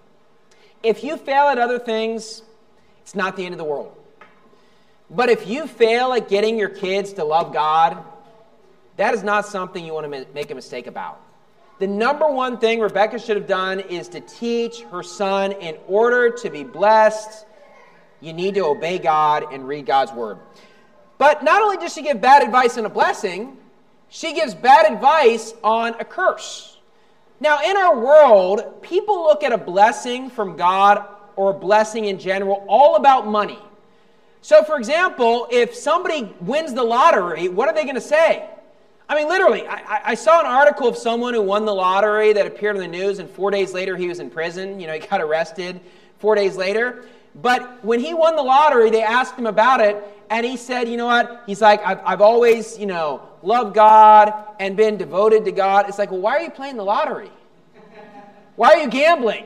If you fail at other things, it's not the end of the world. But if you fail at getting your kids to love God, that is not something you want to make a mistake about. The number one thing Rebekah should have done is to teach her son, in order to be blessed, you need to obey God and read God's Word. But not only does she give bad advice on a blessing, she gives bad advice on a curse. Now, in our world, people look at a blessing from God, or a blessing in general, all about money. So, for example, if somebody wins the lottery, what are they going to say? I mean, literally, I saw an article of someone who won the lottery that appeared on the news, and 4 days later he was in prison. He got arrested 4 days later. But when he won the lottery, they asked him about it, and he said, you know what? He's like, I've always, loved God and been devoted to God. It's like, well, why are you playing the lottery? Why are you gambling?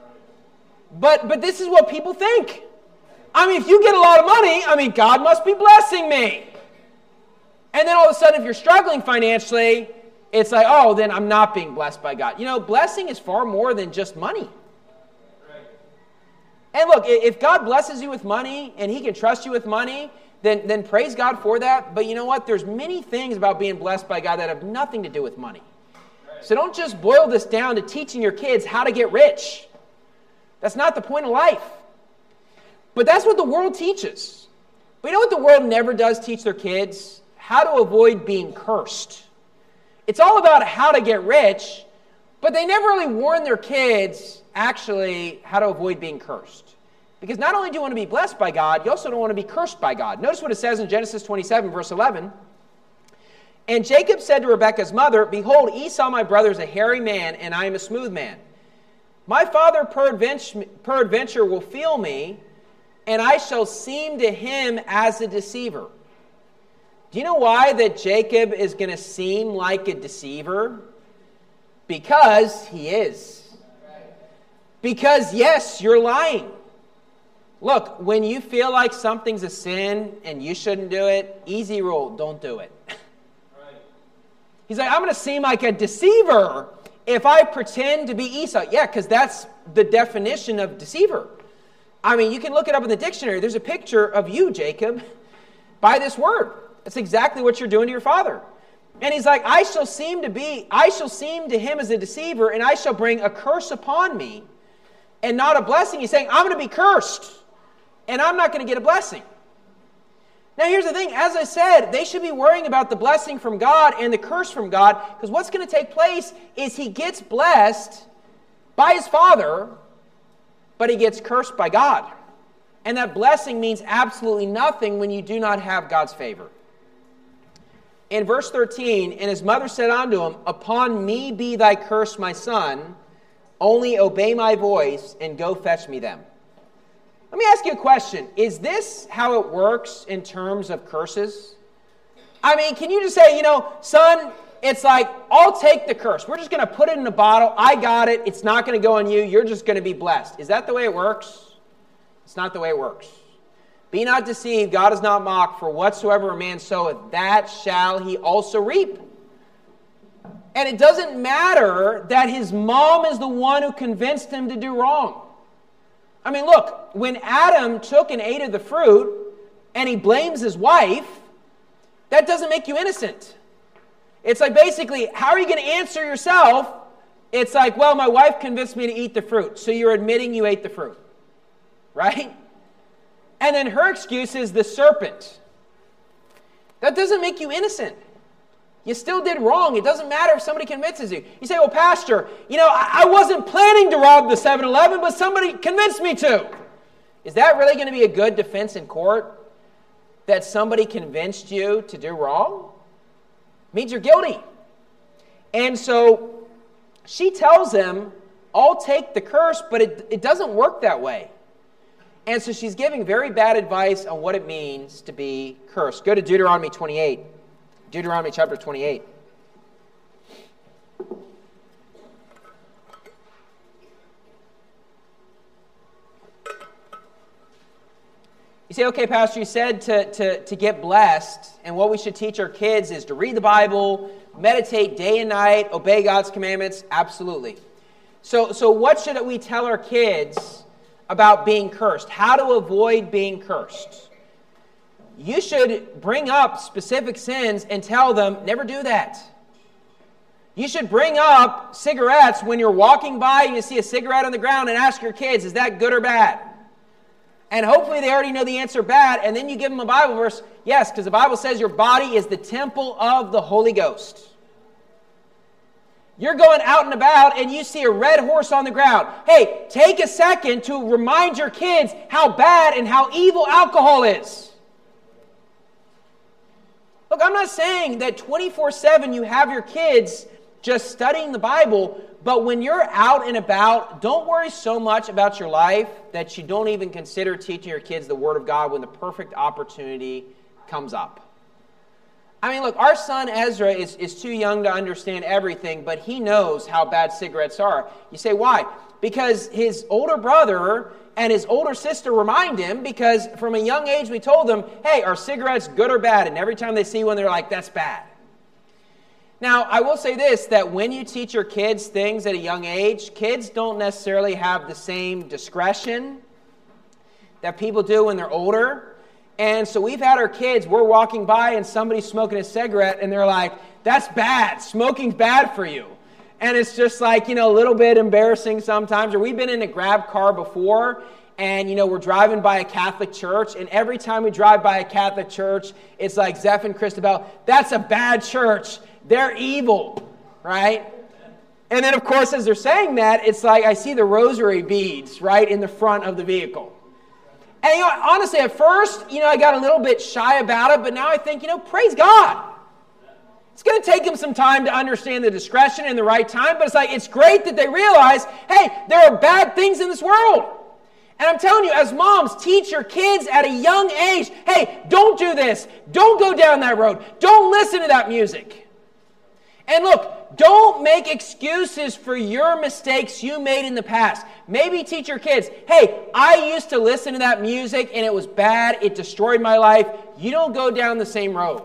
But this is what people think. I mean, if you get a lot of money, God must be blessing me. And then all of a sudden, if you're struggling financially, it's like, oh, then I'm not being blessed by God. You know, blessing is far more than just money. And look, if God blesses you with money and he can trust you with money, then praise God for that. But you know what? There's many things about being blessed by God that have nothing to do with money. So don't just boil this down to teaching your kids how to get rich. That's not the point of life. But that's what the world teaches. But you know what the world never does teach their kids? How to avoid being cursed. It's all about how to get rich, but they never really warn their kids actually how to avoid being cursed. Because not only do you want to be blessed by God, you also don't want to be cursed by God. Notice what it says in Genesis 27, verse 11. And Jacob said to Rebekah's mother, behold, Esau my brother is a hairy man, and I am a smooth man. My father peradventure will feel me, and I shall seem to him as a deceiver. Do you know why that Jacob is going to seem like a deceiver? Because he is. Because, yes, you're lying. Look, when you feel like something's a sin and you shouldn't do it, easy rule, don't do it. He's like, I'm going to seem like a deceiver if I pretend to be Esau. Yeah, because that's the definition of deceiver. I mean, you can look it up in the dictionary. There's a picture of you, Jacob, by this word. That's exactly what you're doing to your father. And he's like, I shall seem to him as a deceiver, and I shall bring a curse upon me, and not a blessing. He's saying, I'm going to be cursed, and I'm not going to get a blessing. Now, here's the thing. As I said, they should be worrying about the blessing from God and the curse from God, because what's going to take place is he gets blessed by his father, but he gets cursed by God. And that blessing means absolutely nothing when you do not have God's favor. In verse 13, and his mother said unto him, upon me be thy curse, my son. Only obey my voice and go fetch me them. Let me ask you a question. Is this how it works in terms of curses? I mean, can you just say, son, it's like, I'll take the curse. We're just going to put it in a bottle. I got it. It's not going to go on you. You're just going to be blessed. Is that the way it works? It's not the way it works. Be not deceived. God is not mocked. For whatsoever a man soweth, that shall he also reap. And it doesn't matter that his mom is the one who convinced him to do wrong. I mean, look, when Adam took and ate of the fruit and he blames his wife, that doesn't make you innocent. It's like basically, how are you going to answer yourself? It's like, well, my wife convinced me to eat the fruit, so you're admitting you ate the fruit, right? And then her excuse is the serpent. That doesn't make you innocent. You still did wrong. It doesn't matter if somebody convinces you. You say, well, Pastor, I wasn't planning to rob the 7-Eleven, but somebody convinced me to. Is that really going to be a good defense in court? That somebody convinced you to do wrong? It means you're guilty. And so she tells him, I'll take the curse, but it doesn't work that way. And so she's giving very bad advice on what it means to be cursed. Go to Deuteronomy 28. Deuteronomy chapter 28. You say, okay, Pastor, you said to get blessed, and what we should teach our kids is to read the Bible, meditate day and night, obey God's commandments. Absolutely. So what should we tell our kids about being cursed? How to avoid being cursed? You should bring up specific sins and tell them, never do that. You should bring up cigarettes when you're walking by and you see a cigarette on the ground and ask your kids, is that good or bad? And hopefully they already know the answer bad, and then you give them a Bible verse. Yes, because the Bible says your body is the temple of the Holy Ghost. You're going out and about and you see a red horse on the ground. Hey, take a second to remind your kids how bad and how evil alcohol is. Look, I'm not saying that 24/7 you have your kids just studying the Bible, but when you're out and about, don't worry so much about your life that you don't even consider teaching your kids the Word of God when the perfect opportunity comes up. I mean, look, our son Ezra is too young to understand everything, but he knows how bad cigarettes are. You say, why? Because his older brother and his older sister remind him, because from a young age we told them, hey, are cigarettes good or bad? And every time they see one, they're like, that's bad. Now, I will say this, that when you teach your kids things at a young age, kids don't necessarily have the same discretion that people do when they're older. And so we've had our kids, we're walking by and somebody's smoking a cigarette and they're like, that's bad. Smoking's bad for you. And it's just like, a little bit embarrassing sometimes. Or we've been in a grab car before and, we're driving by a Catholic church. And every time we drive by a Catholic church, it's like Zeph and Christabel, that's a bad church. They're evil, right? And then, of course, as they're saying that, it's like I see the rosary beads right in the front of the vehicle. And honestly, at first, I got a little bit shy about it, but now I think, praise God. It's going to take them some time to understand the discretion and the right time, but it's great that they realize, hey, there are bad things in this world. And I'm telling you, as moms, teach your kids at a young age, hey, don't do this. Don't go down that road. Don't listen to that music. And look, don't make excuses for your mistakes you made in the past. Maybe teach your kids, hey, I used to listen to that music and it was bad. It destroyed my life. You don't go down the same road.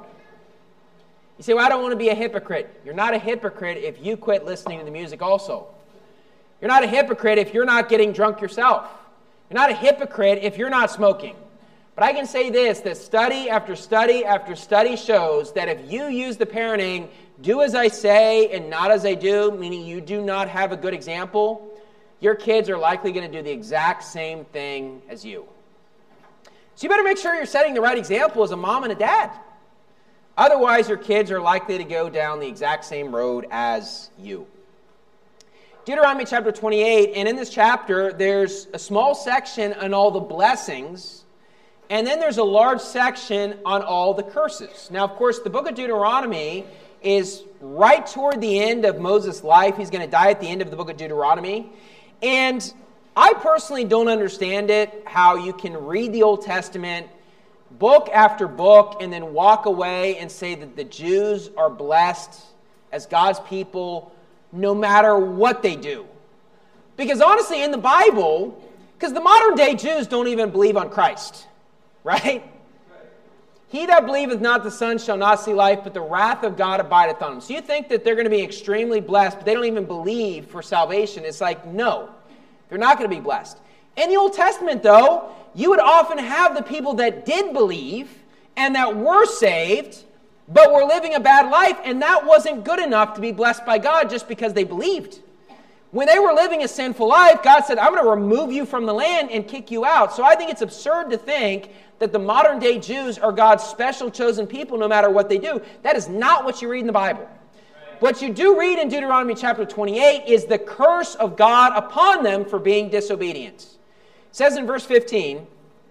You say, well, I don't want to be a hypocrite. You're not a hypocrite if you quit listening to the music also. You're not a hypocrite if you're not getting drunk yourself. You're not a hypocrite if you're not smoking. But I can say this, that study after study after study shows that if you use the parenting, do as I say and not as I do, meaning you do not have a good example, your kids are likely going to do the exact same thing as you. So you better make sure you're setting the right example as a mom and a dad. Otherwise, your kids are likely to go down the exact same road as you. Deuteronomy chapter 28, and in this chapter, there's a small section on all the blessings, and then there's a large section on all the curses. Now, of course, the book of Deuteronomy is right toward the end of Moses' life. He's going to die at the end of the book of Deuteronomy. And I personally don't understand it, how you can read the Old Testament book after book and then walk away and say that the Jews are blessed as God's people no matter what they do. Because honestly, in the Bible, because the modern day Jews don't even believe on Christ, right? He that believeth not the Son shall not see life, but the wrath of God abideth on him. So you think that they're going to be extremely blessed, but they don't even believe for salvation. It's like, no, they're not going to be blessed. In the Old Testament, though, you would often have the people that did believe and that were saved, but were living a bad life, and that wasn't good enough to be blessed by God just because they believed. When they were living a sinful life, God said, I'm going to remove you from the land and kick you out. So I think it's absurd to think that the modern day Jews are God's special chosen people no matter what they do. That is not what you read in the Bible. What you do read in Deuteronomy chapter 28 is the curse of God upon them for being disobedient. It says in verse 15,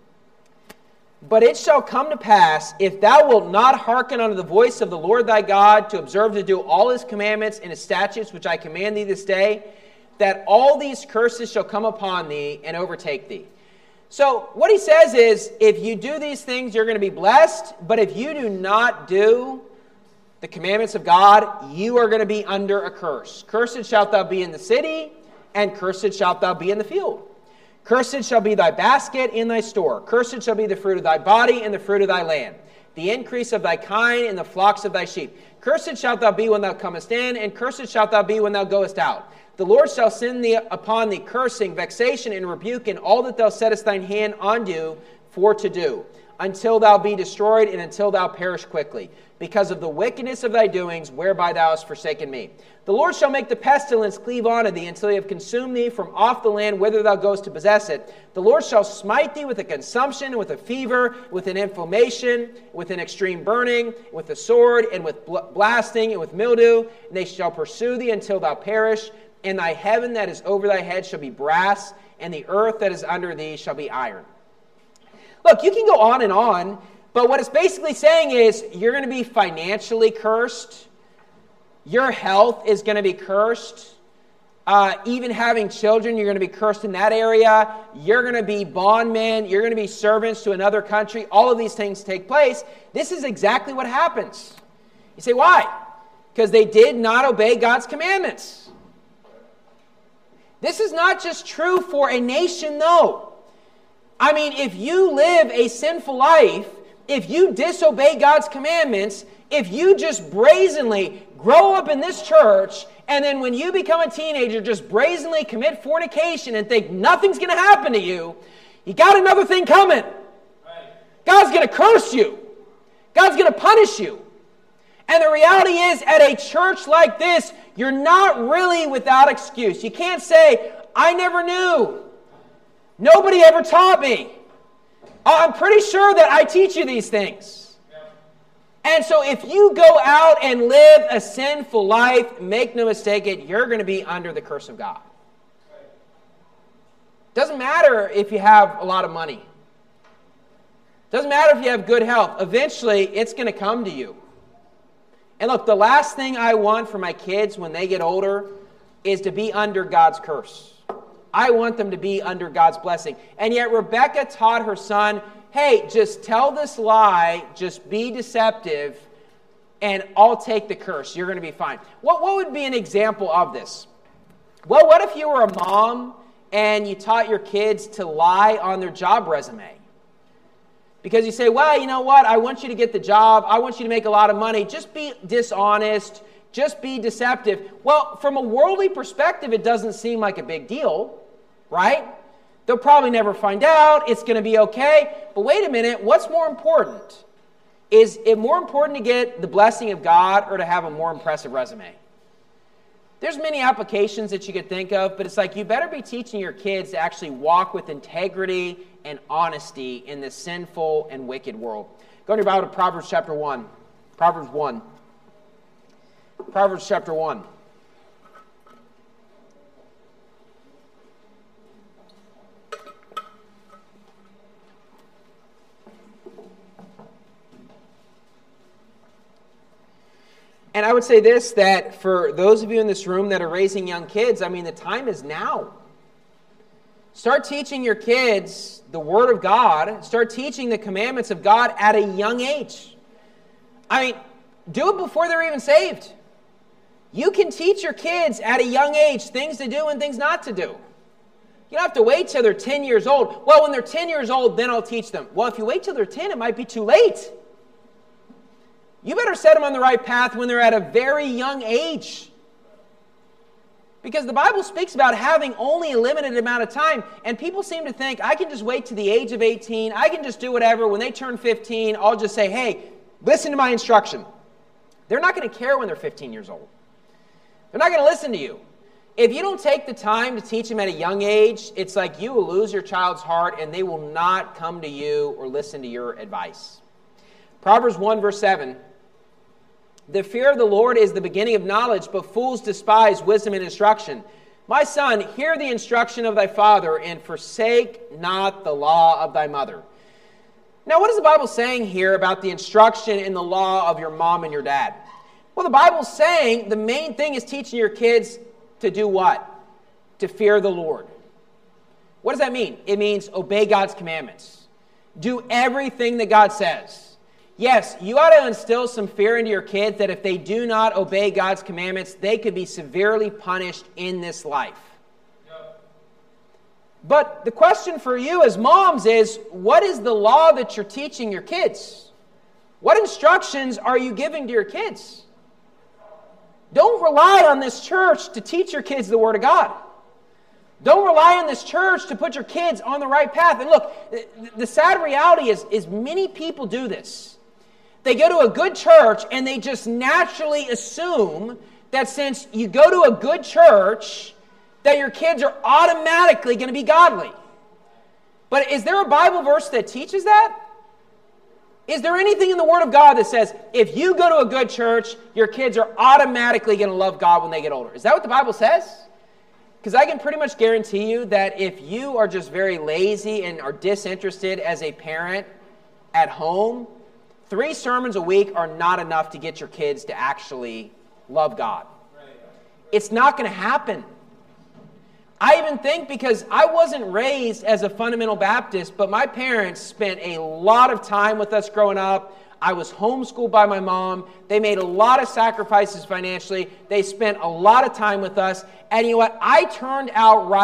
but it shall come to pass, if thou wilt not hearken unto the voice of the Lord thy God, to observe to do all his commandments and his statutes, which I command thee this day, that all these curses shall come upon thee and overtake thee. So what he says is, if you do these things, you're going to be blessed, but if you do not do the commandments of God, you are going to be under a curse. Cursed shalt thou be in the city, and cursed shalt thou be in the field. Cursed shall be thy basket in thy store. Cursed shall be the fruit of thy body and the fruit of thy land, the increase of thy kind and the flocks of thy sheep. Cursed shalt thou be when thou comest in, and cursed shalt thou be when thou goest out. The Lord shall send thee upon thee cursing, vexation, and rebuke, in all that thou settest thine hand unto for to do, until thou be destroyed and until thou perish quickly, because of the wickedness of thy doings, whereby thou hast forsaken me. The Lord shall make the pestilence cleave unto thee until he have consumed thee from off the land whither thou goest to possess it. The Lord shall smite thee with a consumption, with a fever, with an inflammation, with an extreme burning, with a sword, and with blasting, and with mildew. And they shall pursue thee until thou perish. And thy heaven that is over thy head shall be brass, and the earth that is under thee shall be iron. Look, you can go on, but what it's basically saying is you're going to be financially cursed. Your health is going to be cursed. Even having children, you're going to be cursed in that area. You're going to be bondmen. You're going to be servants to another country. All of these things take place. This is exactly what happens. You say, why? Because they did not obey God's commandments. This is not just true for a nation, though. I mean, if you live a sinful life if you disobey God's commandments, if you just brazenly grow up in this church, and then when you become a teenager, just brazenly commit fornication and think nothing's going to happen to you, you got another thing coming. God's going to curse you. God's going to punish you. And the reality is, at a church like this, you're not really without excuse. You can't say, I never knew. Nobody ever taught me. I'm pretty sure that I teach you these things. And so if you go out and live a sinful life, make no mistake it, you're going to be under the curse of God. Doesn't matter if you have a lot of money. Doesn't matter if you have good health. Eventually, it's going to come to you. And look, the last thing I want for my kids when they get older is to be under God's curse. I want them to be under God's blessing. And yet Rebecca taught her son, hey, just tell this lie, just be deceptive, and I'll take the curse. You're going to be fine. What would be an example of this? Well, what if you were a mom and you taught your kids to lie on their job resume? Because you say, well, you know what? I want you to get the job. I want you to make a lot of money. Just be dishonest. Just be deceptive. Well, from a worldly perspective, it doesn't seem like a big deal, right? They'll probably never find out. It's going to be okay. But wait a minute. What's more important? Is it more important to get the blessing of God or to have a more impressive resume? There's many applications that you could think of, but it's like you better be teaching your kids to actually walk with integrity and honesty in this sinful and wicked world. Go in your Bible to Proverbs chapter 1. Proverbs 1. Proverbs chapter 1. And I would say this, that for those of you in this room that are raising young kids, I mean, the time is now. Start teaching your kids the Word of God. Start teaching the commandments of God at a young age. I mean, do it before they're even saved. You can teach your kids at a young age things to do and things not to do. You don't have to wait till they're 10 years old. Well, when they're 10 years old, then I'll teach them. Well, if you wait till they're 10, it might be too late. You better set them on the right path when they're at a very young age. Because the Bible speaks about having only a limited amount of time, and people seem to think, I can just wait to the age of 18, I can just do whatever. When they turn 15, I'll just say, hey, listen to my instruction. They're not going to care when they're 15 years old. They're not going to listen to you. If you don't take the time to teach them at a young age, it's like you will lose your child's heart, and they will not come to you or listen to your advice. Proverbs 1 verse 7. The fear of the Lord is the beginning of knowledge, but fools despise wisdom and instruction. My son, hear the instruction of thy father, and forsake not the law of thy mother. Now, what is the Bible saying here about the instruction and the law of your mom and your dad? Well, the Bible's saying the main thing is teaching your kids to do what? To fear the Lord. What does that mean? It means obey God's commandments. Do everything that God says. Yes, you ought to instill some fear into your kids that if they do not obey God's commandments, they could be severely punished in this life. Yep. But the question for you as moms is, what is the law that you're teaching your kids? What instructions are you giving to your kids? Don't rely on this church to teach your kids the Word of God. Don't rely on this church to put your kids on the right path. And look, the sad reality is many people do this. They go to a good church and they just naturally assume that since you go to a good church, that your kids are automatically going to be godly. But is there a Bible verse that teaches that? Is there anything in the Word of God that says, if you go to a good church, your kids are automatically going to love God when they get older? Is that what the Bible says? Because I can pretty much guarantee you that if you are just very lazy and are disinterested as a parent at home, 3 sermons a week are not enough to get your kids to actually love God. It's not going to happen. I even think because I wasn't raised as a fundamental Baptist, but my parents spent a lot of time with us growing up. I was homeschooled by my mom. They made a lot of sacrifices financially. They spent a lot of time with us. And you know what? I turned out right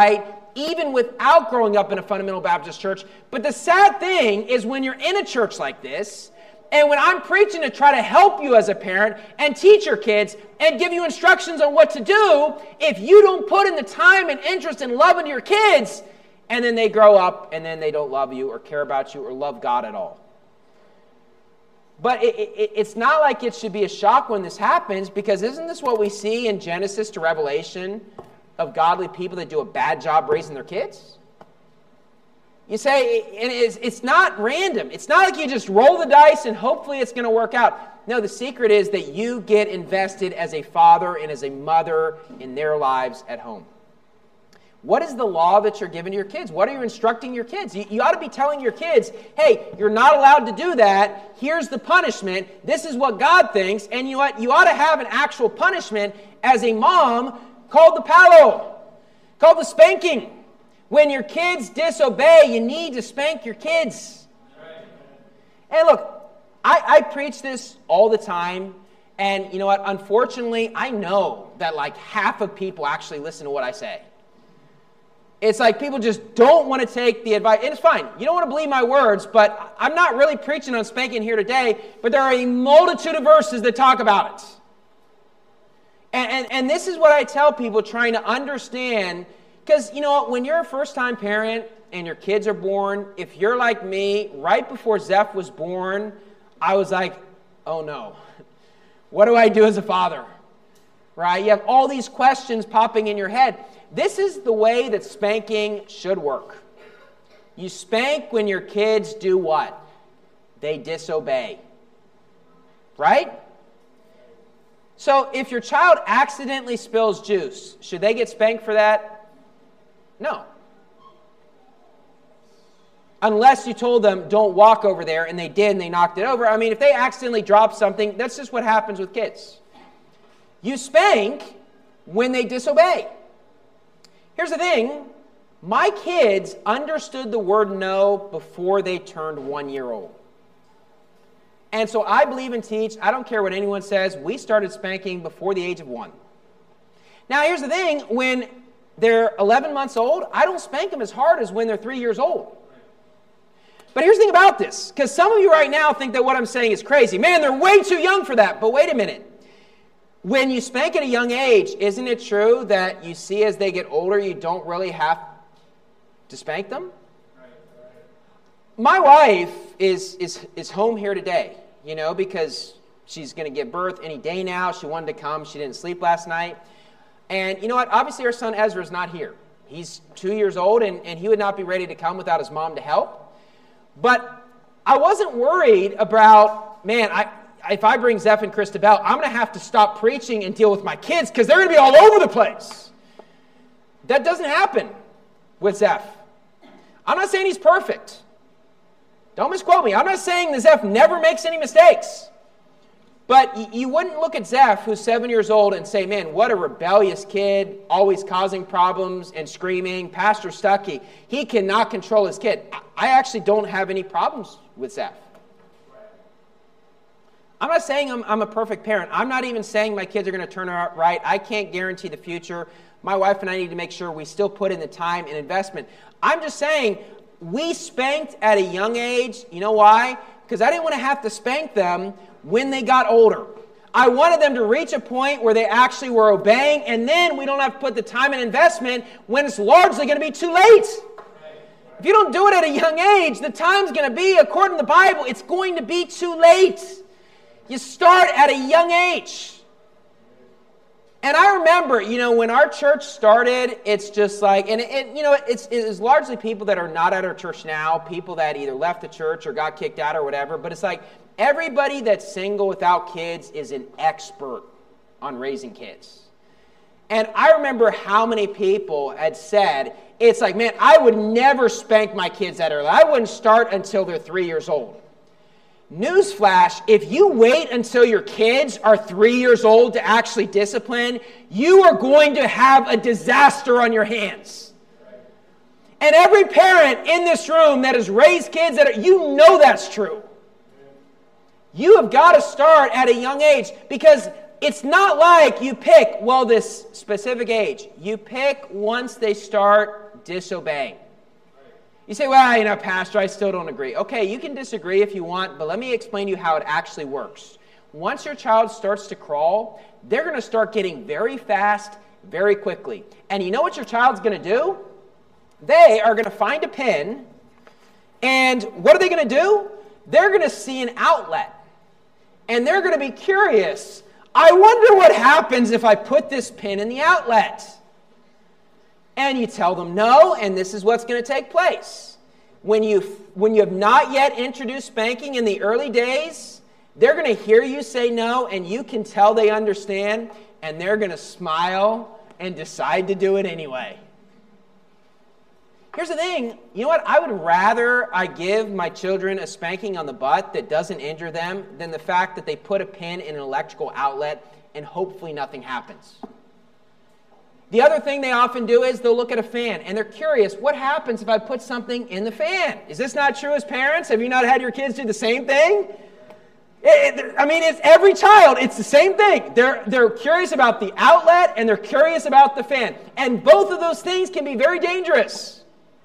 even without growing up in a fundamental Baptist church. But the sad thing is when you're in a church like this, and when I'm preaching to try to help you as a parent and teach your kids and give you instructions on what to do, if you don't put in the time and interest and love into your kids, and then they grow up and then they don't love you or care about you or love God at all. But it's not like it should be a shock when this happens, because isn't this what we see in Genesis to Revelation of godly people that do a bad job raising their kids? You say, and it's not random. It's not like you just roll the dice and hopefully it's going to work out. No, the secret is that you get invested as a father and as a mother in their lives at home. What is the law that you're giving to your kids? What are you instructing your kids? You ought to be telling your kids, hey, you're not allowed to do that. Here's the punishment. This is what God thinks. And you ought to have an actual punishment as a mom called the palo, called the spanking. When your kids disobey, you need to spank your kids. Hey, look, I preach this all the time. And you know what? Unfortunately, I know that like half of people actually listen to what I say. It's like people just don't want to take the advice. And it's fine. You don't want to believe my words, but I'm not really preaching on spanking here today. But there are a multitude of verses that talk about it. And this is what I tell people trying to understand. Because, you know what, when you're a first-time parent and your kids are born, if you're like me, right before Zeph was born, I was like, oh no, what do I do as a father? Right? You have all these questions popping in your head. This is the way that spanking should work. You spank when your kids do what? They disobey. Right? So if your child accidentally spills juice, should they get spanked for that? No. Unless you told them, don't walk over there, and they did, and they knocked it over. I mean, if they accidentally drop something, that's just what happens with kids. You spank when they disobey. Here's the thing. My kids understood the word no before they turned 1 year old. And so I believe and teach, I don't care what anyone says, we started spanking before the age of 1. Now, here's the thing. When they're 11 months old, I don't spank them as hard as when they're 3 years old. But here's the thing about this, because some of you right now think that what I'm saying is crazy. Man, they're way too young for that. But wait a minute. When you spank at a young age, isn't it true that you see as they get older, you don't really have to spank them? My wife is home here today, you know, because she's going to give birth any day now. She wanted to come. She didn't sleep last night. And you know what? Obviously, our son Ezra is not here. He's 2 years old, and he would not be ready to come without his mom to help. But I wasn't worried about, man, if I bring Zeph and Christabel, I'm going to have to stop preaching and deal with my kids because they're going to be all over the place. That doesn't happen with Zeph. I'm not saying he's perfect. Don't misquote me. I'm not saying that Zeph never makes any mistakes. But you wouldn't look at Zeph, who's 7 years old, and say, man, what a rebellious kid, always causing problems and screaming. Pastor Stuckey, he cannot control his kid. I actually don't have any problems with Zeph. I'm not saying I'm a perfect parent. I'm not even saying my kids are going to turn out right. I can't guarantee the future. My wife and I need to make sure we still put in the time and investment. I'm just saying we spanked at a young age. You know why? Because I didn't want to have to spank them when they got older. I wanted them to reach a point where they actually were obeying, and then we don't have to put the time and investment when it's largely going to be too late. If you don't do it at a young age, the time's going to be, according to the Bible, it's going to be too late. You start at a young age. And I remember, you know, when our church started, it's just like, and you know, it's largely people that are not at our church now, people that either left the church or got kicked out or whatever, but it's like everybody that's single without kids is an expert on raising kids. And I remember how many people had said, it's like, man, I would never spank my kids that early. I wouldn't start until they're 3 years old. Newsflash, if you wait until your kids are 3 years old to actually discipline, you are going to have a disaster on your hands. And every parent in this room that has raised kids, you know that's true. You have got to start at a young age, because it's not like you pick, well, this specific age. You pick once they start disobeying. You say, well, Pastor, I still don't agree. Okay, you can disagree if you want, but let me explain to you how it actually works. Once your child starts to crawl, they're going to start getting very fast, very quickly. And you know what your child's going to do? They are going to find a pin, and what are they going to do? They're going to see an outlet, and they're going to be curious. I wonder what happens if I put this pin in the outlet. And you tell them no, and this is what's going to take place. When you have not yet introduced spanking in the early days, they're going to hear you say no, and you can tell they understand, and they're going to smile and decide to do it anyway. Here's the thing. You know what? I would rather I give my children a spanking on the butt that doesn't injure them than the fact that they put a pin in an electrical outlet and hopefully nothing happens. The other thing they often do is they'll look at a fan and they're curious, what happens if I put something in the fan? Is this not true as parents? Have you not had your kids do the same thing? It's every child. It's the same thing. They're curious about the outlet and they're curious about the fan. And both of those things can be very dangerous.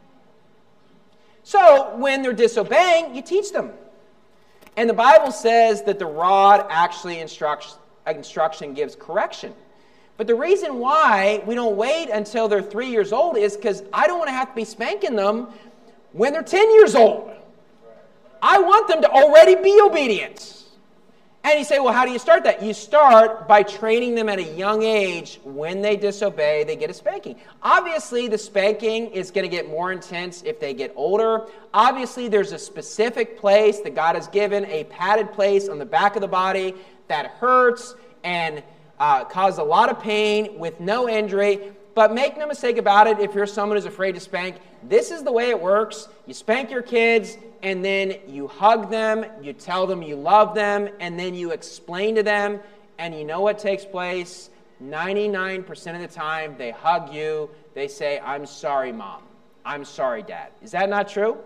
So when they're disobeying, you teach them. And the Bible says that the rod actually instruction gives correction. But the reason why we don't wait until they're 3 years old is because I don't want to have to be spanking them when they're 10 years old. I want them to already be obedient. And you say, well, how do you start that? You start by training them at a young age. When they disobey, they get a spanking. Obviously, the spanking is going to get more intense if they get older. Obviously, there's a specific place that God has given, a padded place on the back of the body that hurts and cause a lot of pain with no injury. But make no mistake about it, if you're someone who's afraid to spank, this is the way it works. You spank your kids, and then you hug them, you tell them you love them, and then you explain to them, and you know what takes place? 99% of the time, they hug you. They say, I'm sorry, Mom. I'm sorry, Dad. Is that not true?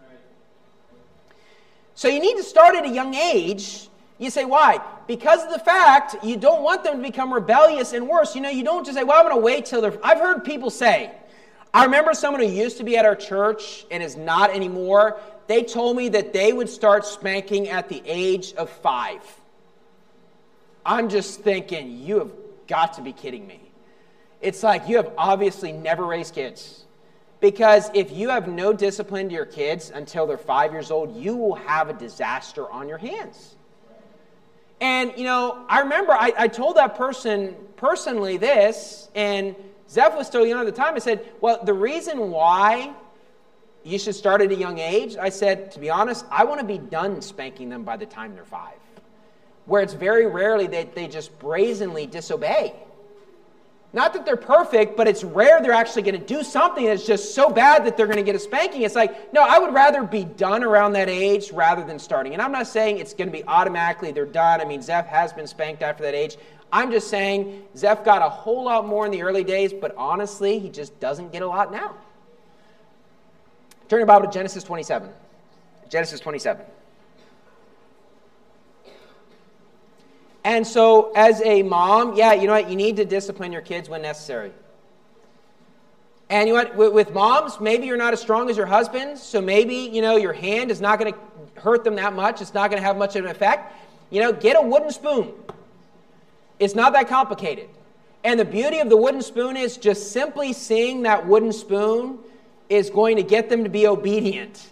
So you need to start at a young age. You say, why? Because of the fact you don't want them to become rebellious and worse. You don't just say, well, I'm going to wait till they're... I've heard people say, I remember someone who used to be at our church and is not anymore. They told me that they would start spanking at the age of 5. I'm just thinking, you have got to be kidding me. It's like you have obviously never raised kids. Because if you have no discipline to your kids until they're 5 years old, you will have a disaster on your hands. And, I remember I told that person personally this, and Zeph was still young at the time. I said, well, the reason why you should start at a young age, I said, to be honest, I want to be done spanking them by the time they're 5. Where it's very rarely that they just brazenly disobey. Not that they're perfect, but it's rare they're actually going to do something that's just so bad that they're going to get a spanking. It's like, no, I would rather be done around that age rather than starting. And I'm not saying it's going to be automatically they're done. Zeph has been spanked after that age. I'm just saying Zeph got a whole lot more in the early days, but honestly, he just doesn't get a lot now. Turn your Bible to Genesis 27. Genesis 27. And so, as a mom, you need to discipline your kids when necessary. And with moms, maybe you're not as strong as your husband, so maybe, your hand is not going to hurt them that much. It's not going to have much of an effect. Get a wooden spoon. It's not that complicated. And the beauty of the wooden spoon is just simply seeing that wooden spoon is going to get them to be obedient.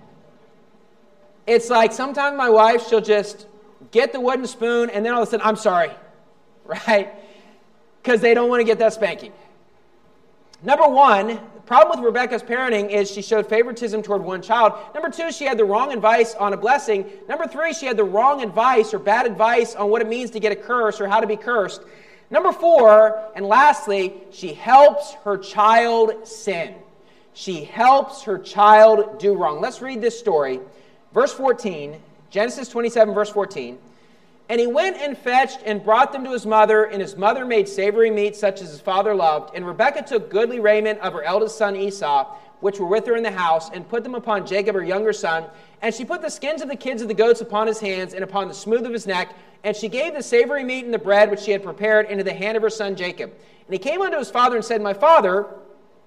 It's like sometimes my wife, she'll just get the wooden spoon, and then all of a sudden, I'm sorry, right? Because they don't want to get that spanking. Number one, the problem with Rebecca's parenting is she showed favoritism toward one child. Number two, she had the wrong advice on a blessing. Number three, she had the wrong advice or bad advice on what it means to get a curse or how to be cursed. Number four, and lastly, she helps her child sin. She helps her child do wrong. Let's read this story. Verse 14, Genesis 27, verse 14. And he went and fetched and brought them to his mother, and his mother made savory meat such as his father loved. And Rebekah took goodly raiment of her eldest son Esau, which were with her in the house, and put them upon Jacob her younger son. And she put the skins of the kids of the goats upon his hands and upon the smooth of his neck. And she gave the savory meat and the bread which she had prepared into the hand of her son Jacob. And he came unto his father and said, My father.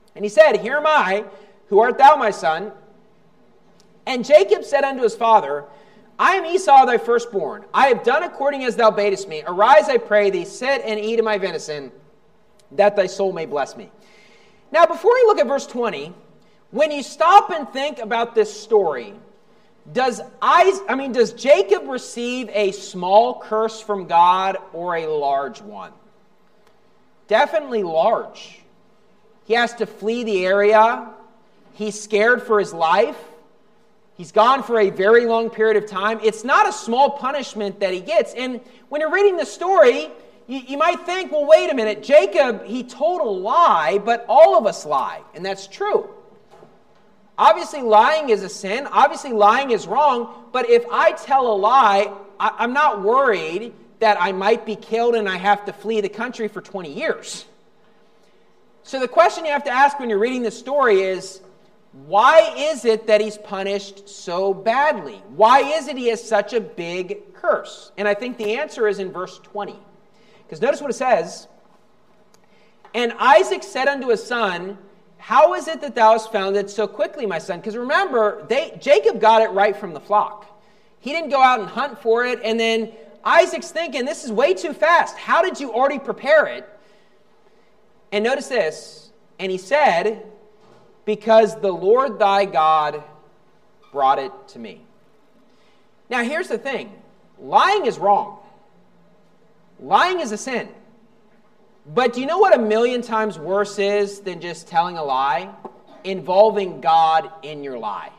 And he said, Here am I, who art thou, my son? And Jacob said unto his father, I am Esau thy firstborn. I have done according as thou badest me. Arise, I pray thee, sit and eat of my venison, that thy soul may bless me. Now, before you look at verse 20, when you stop and think about this story, does Jacob receive a small curse from God or a large one? Definitely large. He has to flee the area. He's scared for his life. He's gone for a very long period of time. It's not a small punishment that he gets. And when you're reading the story, you might think, well, wait a minute. Jacob, he told a lie, but all of us lie. And that's true. Obviously, lying is a sin. Obviously, lying is wrong. But if I tell a lie, I'm not worried that I might be killed and I have to flee the country for 20 years. So the question you have to ask when you're reading the story is, why is it that he's punished so badly? Why is it he has such a big curse? And I think the answer is in verse 20. Because notice what it says. And Isaac said unto his son, How is it that thou hast found it so quickly, my son? Because remember, Jacob got it right from the flock. He didn't go out and hunt for it. And then Isaac's thinking, this is way too fast. How did you already prepare it? And notice this. And he said, Because the Lord thy God brought it to me. Now here's the thing. Lying is wrong. Lying is a sin. But do you know what 1,000,000 times worse is than just telling a lie? Involving God in your lie.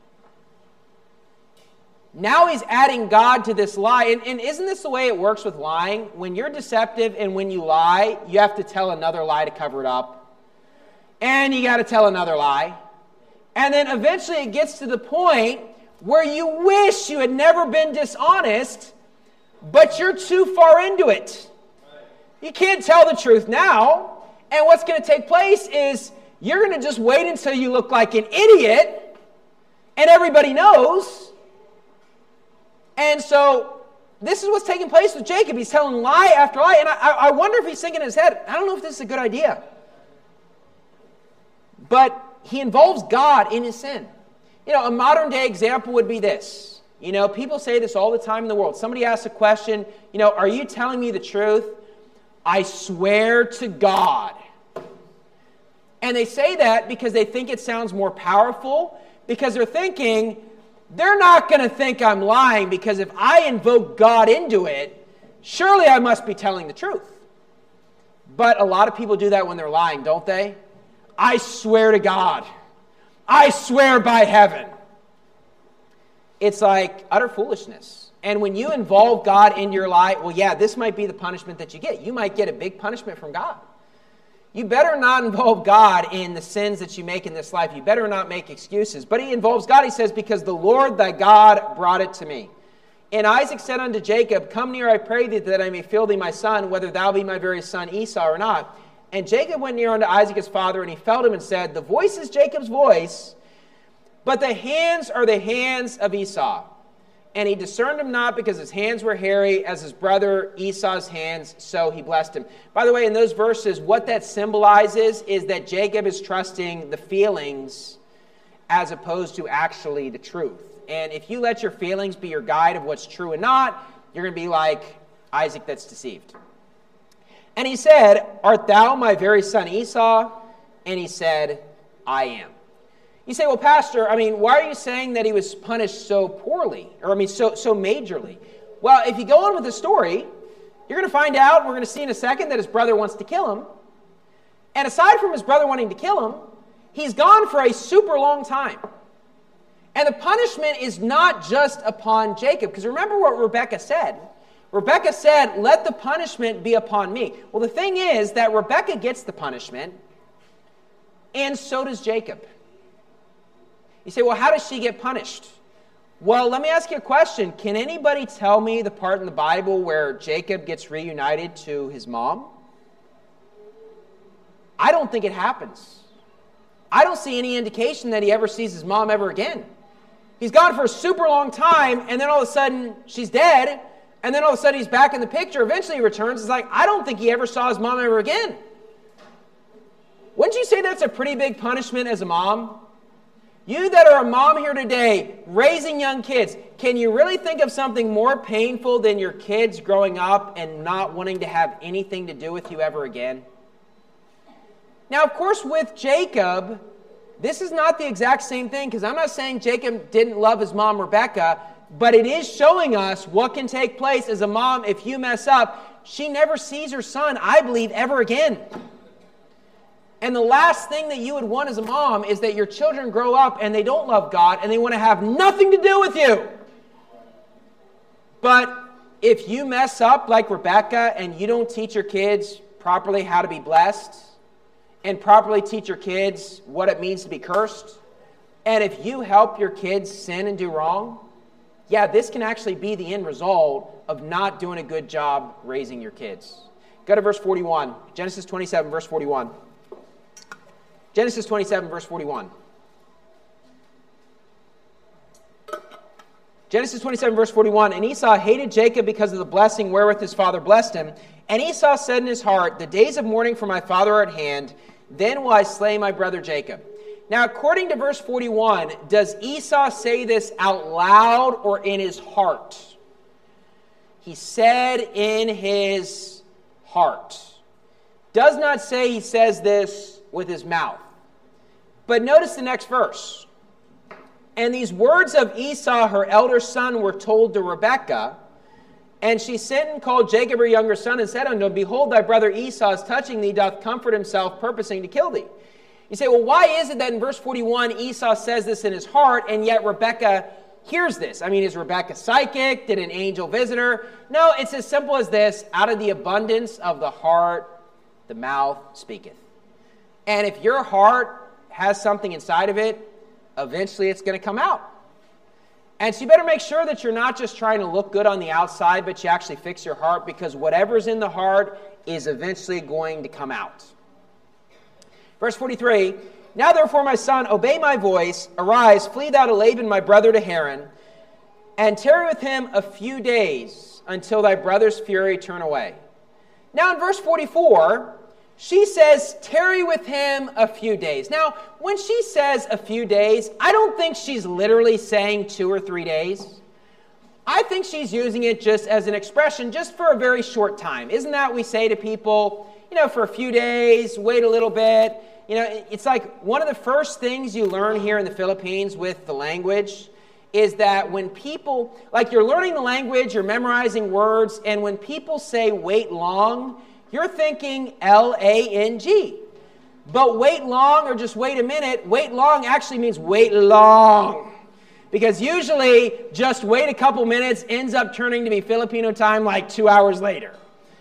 Now he's adding God to this lie. And isn't this the way it works with lying? When you're deceptive and when you lie, you have to tell another lie to cover it up. And you got to tell another lie. And then eventually it gets to the point where you wish you had never been dishonest, but you're too far into it. You can't tell the truth now. And what's going to take place is you're going to just wait until you look like an idiot and everybody knows. And so this is what's taking place with Jacob. He's telling lie after lie. And I wonder if he's thinking in his head, I don't know if this is a good idea. But he involves God in his sin. A modern day example would be this. People say this all the time in the world. Somebody asks a question, are you telling me the truth? I swear to God. And they say that because they think it sounds more powerful, because they're thinking, they're not going to think I'm lying, because if I invoke God into it, surely I must be telling the truth. But a lot of people do that when they're lying, don't they? I swear to God. I swear by heaven. It's like utter foolishness. And when you involve God in your lie, well, yeah, this might be the punishment that you get. You might get a big punishment from God. You better not involve God in the sins that you make in this life. You better not make excuses. But he involves God. He says, because the Lord thy God brought it to me. And Isaac said unto Jacob, Come near, I pray thee, that I may feel thee, my son, whether thou be my very son Esau or not. And Jacob went near unto Isaac his father, and he felt him and said, The voice is Jacob's voice, but the hands are the hands of Esau. And he discerned him not, because his hands were hairy as his brother Esau's hands, so he blessed him. By the way, in those verses, what that symbolizes is that Jacob is trusting the feelings as opposed to actually the truth. And if you let your feelings be your guide of what's true and not, you're going to be like Isaac that's deceived. And he said, Art thou my very son Esau? And he said, I am. You say, well, Pastor, why are you saying that he was punished so poorly? Or, so majorly? Well, if you go on with the story, you're going to find out, we're going to see in a second, that his brother wants to kill him. And aside from his brother wanting to kill him, he's gone for a super long time. And the punishment is not just upon Jacob. Because remember what Rebekah said. Rebekah said, let the punishment be upon me. Well, the thing is that Rebekah gets the punishment, and so does Jacob. You say, well, how does she get punished? Well, let me ask you a question. Can anybody tell me the part in the Bible where Jacob gets reunited to his mom? I don't think it happens. I don't see any indication that he ever sees his mom ever again. He's gone for a super long time, and then all of a sudden she's dead, and then all of a sudden he's back in the picture. Eventually he returns. It's like, I don't think he ever saw his mom ever again. Wouldn't Wouldn't you say that's a pretty big punishment as a mom? You that are a mom here today, raising young kids, can you really think of something more painful than your kids growing up and not wanting to have anything to do with you ever again? Now, of course, with Jacob, this is not the exact same thing, because I'm not saying Jacob didn't love his mom, Rebekah, but it is showing us what can take place as a mom if you mess up. She never sees her son, I believe, ever again. And the last thing that you would want as a mom is that your children grow up and they don't love God and they want to have nothing to do with you. But if you mess up like Rebekah and you don't teach your kids properly how to be blessed and properly teach your kids what it means to be cursed, and if you help your kids sin and do wrong, yeah, this can actually be the end result of not doing a good job raising your kids. Go to verse 41. Genesis 27, verse 41. Genesis 27, verse 41. Genesis 27, verse 41. And Esau hated Jacob because of the blessing wherewith his father blessed him. And Esau said in his heart, the days of mourning for my father are at hand. Then will I slay my brother Jacob. Now, according to verse 41, does Esau say this out loud or in his heart? He said in his heart. Does not say he says this with his mouth. But notice the next verse. And these words of Esau, her elder son, were told to Rebekah. And she sent and called Jacob her younger son and said unto him, behold, thy brother Esau is touching thee, doth comfort himself, purposing to kill thee. You say, well, why is it that in verse 41 Esau says this in his heart, and yet Rebekah hears this? I mean, is Rebekah psychic? Did an angel visit her? No, it's as simple as this. Out of the abundance of the heart, the mouth speaketh. And if your heart has something inside of it, eventually it's going to come out. And so you better make sure that you're not just trying to look good on the outside, but you actually fix your heart, because whatever's in the heart is eventually going to come out. Verse 43, now therefore, my son, obey my voice, arise, flee thou to Laban my brother to Haran, and tarry with him a few days until thy brother's fury turn away. Now in verse 44, she says, tarry with him a few days. Now, when she says a few days, I don't think she's literally saying 2 or 3 days. I think she's using it just as an expression, just for a very short time. Isn't that what we say to people, for a few days, wait a little bit? It's like one of the first things you learn here in the Philippines with the language is that when people, like you're learning the language, you're memorizing words, and when people say wait long, you're thinking L-A-N-G. But wait long or just wait a minute, wait long actually means wait long. Because usually just wait a couple minutes ends up turning to be Filipino time like 2 hours later.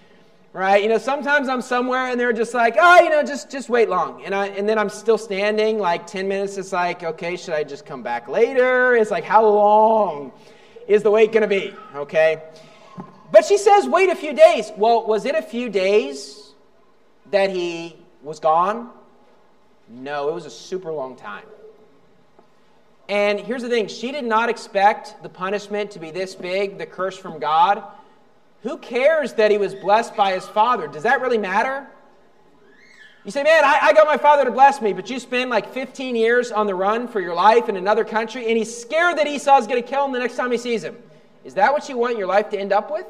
Right? Sometimes I'm somewhere and they're just like, just wait long. And then I'm still standing like 10 minutes. It's like, okay, should I just come back later? It's like, how long is the wait going to be? Okay. But she says, wait a few days. Well, was it a few days that he was gone? No, it was a super long time. And here's the thing. She did not expect the punishment to be this big, the curse from God. Who cares that he was blessed by his father? Does that really matter? You say, man, I got my father to bless me, but you spend like 15 years on the run for your life in another country, and he's scared that Esau's going to kill him the next time he sees him. Is that what you want your life to end up with?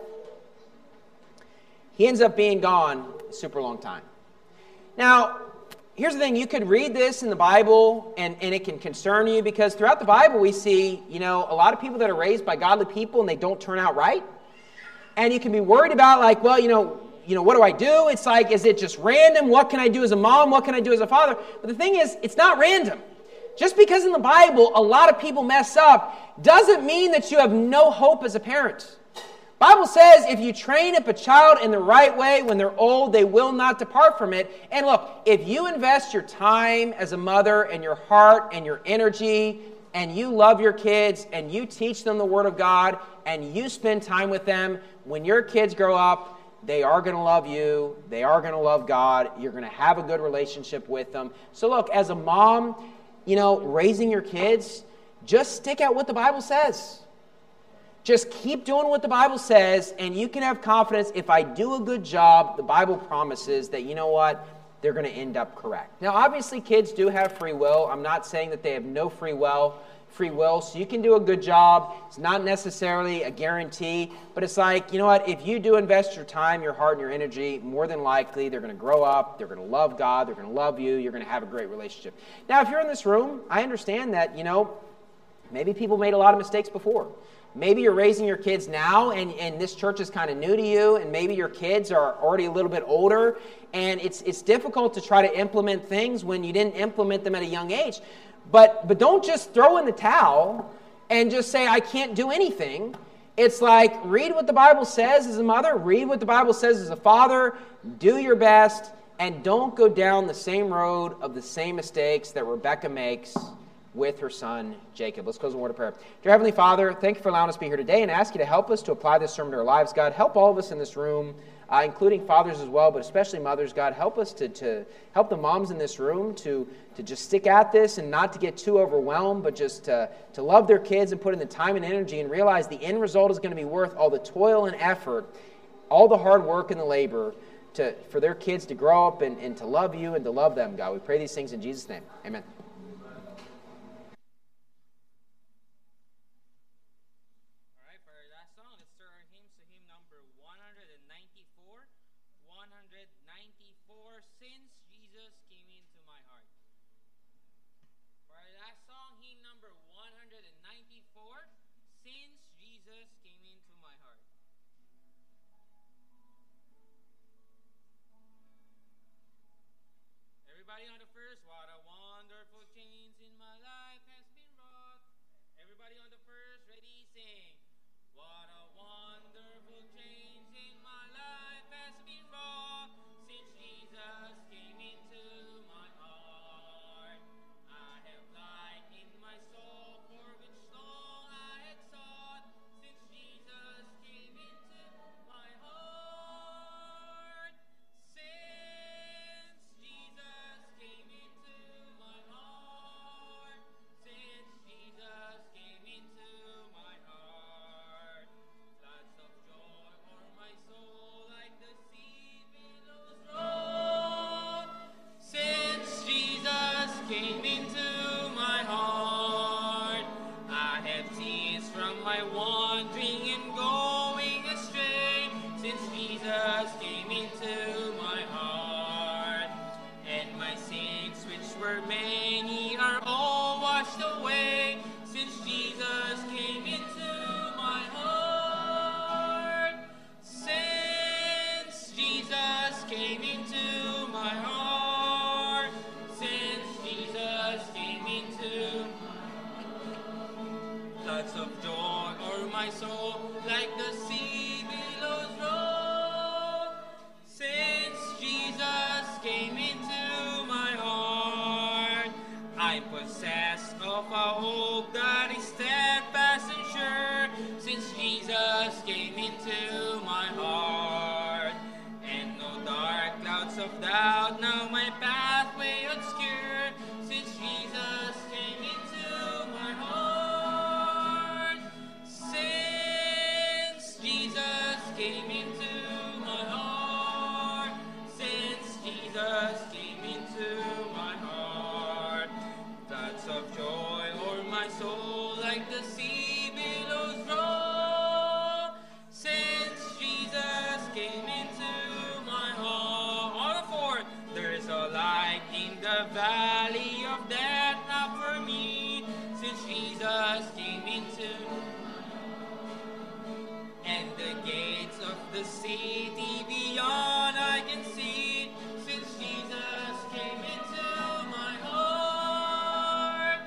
He ends up being gone a super long time. Now, here's the thing. You could read this in the Bible, and it can concern you, because throughout the Bible we see, a lot of people that are raised by godly people, and they don't turn out right. And you can be worried about, like, well, what do I do? It's like, is it just random? What can I do as a mom? What can I do as a father? But the thing is, it's not random. Just because in the Bible a lot of people mess up doesn't mean that you have no hope as a parent. Bible says if you train up a child in the right way, when they're old, they will not depart from it. And look, if you invest your time as a mother and your heart and your energy, and you love your kids and you teach them the Word of God and you spend time with them, when your kids grow up, they are going to love you. They are going to love God. You're going to have a good relationship with them. So look, as a mom, raising your kids, just stick at what the Bible says. Just keep doing what the Bible says, and you can have confidence. If I do a good job, the Bible promises that, they're going to end up correct. Now, obviously, kids do have free will. I'm not saying that they have no free will, so you can do a good job. It's not necessarily a guarantee, but it's like, you know what, if you do invest your time, your heart, and your energy, more than likely they're going to grow up, they're going to love God, they're going to love you, you're going to have a great relationship. Now, if you're in this room, I understand that, maybe people made a lot of mistakes before. Maybe you're raising your kids now, and this church is kind of new to you, and maybe your kids are already a little bit older, and it's difficult to try to implement things when you didn't implement them at a young age. But don't just throw in the towel and just say, I can't do anything. It's like, read what the Bible says as a mother, read what the Bible says as a father, do your best, and don't go down the same road of the same mistakes that Rebecca makes with her son, Jacob. Let's close with a word of prayer. Dear Heavenly Father, thank you for allowing us to be here today, and ask you to help us to apply this sermon to our lives, God. Help all of us in this room, including fathers as well, but especially mothers, God. Help us to help the moms in this room to just stick at this and not to get too overwhelmed, but just to love their kids and put in the time and energy and realize the end result is going to be worth all the toil and effort, all the hard work and the labor for their kids to grow up and to love you and to love them, God. We pray these things in Jesus' name. Amen. Everybody on the first, what a wonderful change in my life has been wrought. Everybody on the first, ready, sing. What a wonderful change in my life has been wrought since Jesus came into my heart. I have light in my soul for which long I had sought since Jesus came into my heart. Since Jesus came into my heart, since Jesus came into my heart, floods of joy o'er my soul like the sea billows roll. Since Jesus came into my heart, I have ceased from my wandering and going astray. Since Jesus came into my heart, and my sins, which were many, are all washed away. Since Jesus came into my heart, since Jesus came into my heart, since Jesus came into floods of joy o'er my soul, like the sea billows roll. Since Jesus came into my heart, I'm possessed of a hope that is steadfast and sure. Since Jesus came into my heart, and no dark clouds of doubt now my pathway obscure. Since Jesus came into my heart, since Jesus came into my heart, since Jesus came into my heart, floods of joy o'er my soul like the sea billows roll. Since Jesus came into my heart, all four, there is a light in the valley of death now for me. Since Jesus came into, and the gates of the city beyond I can see. Since Jesus came into my heart,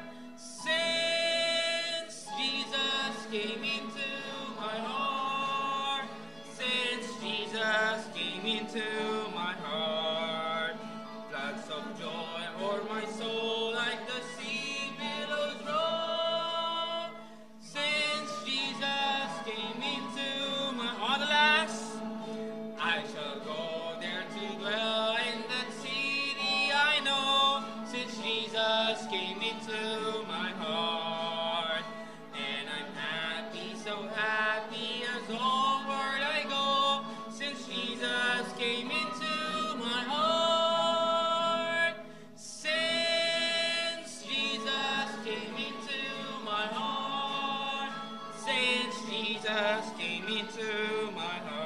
since Jesus came into my heart, since Jesus came into my heart, floods of joy o'er my soul like the sea billows roll. Since Jesus came into my heart, the last, I shall go there to dwell in that city I know. Since Jesus came into my heart, and I'm happy, so happy as onward I go. Since Jesus came into Jesus came into my heart.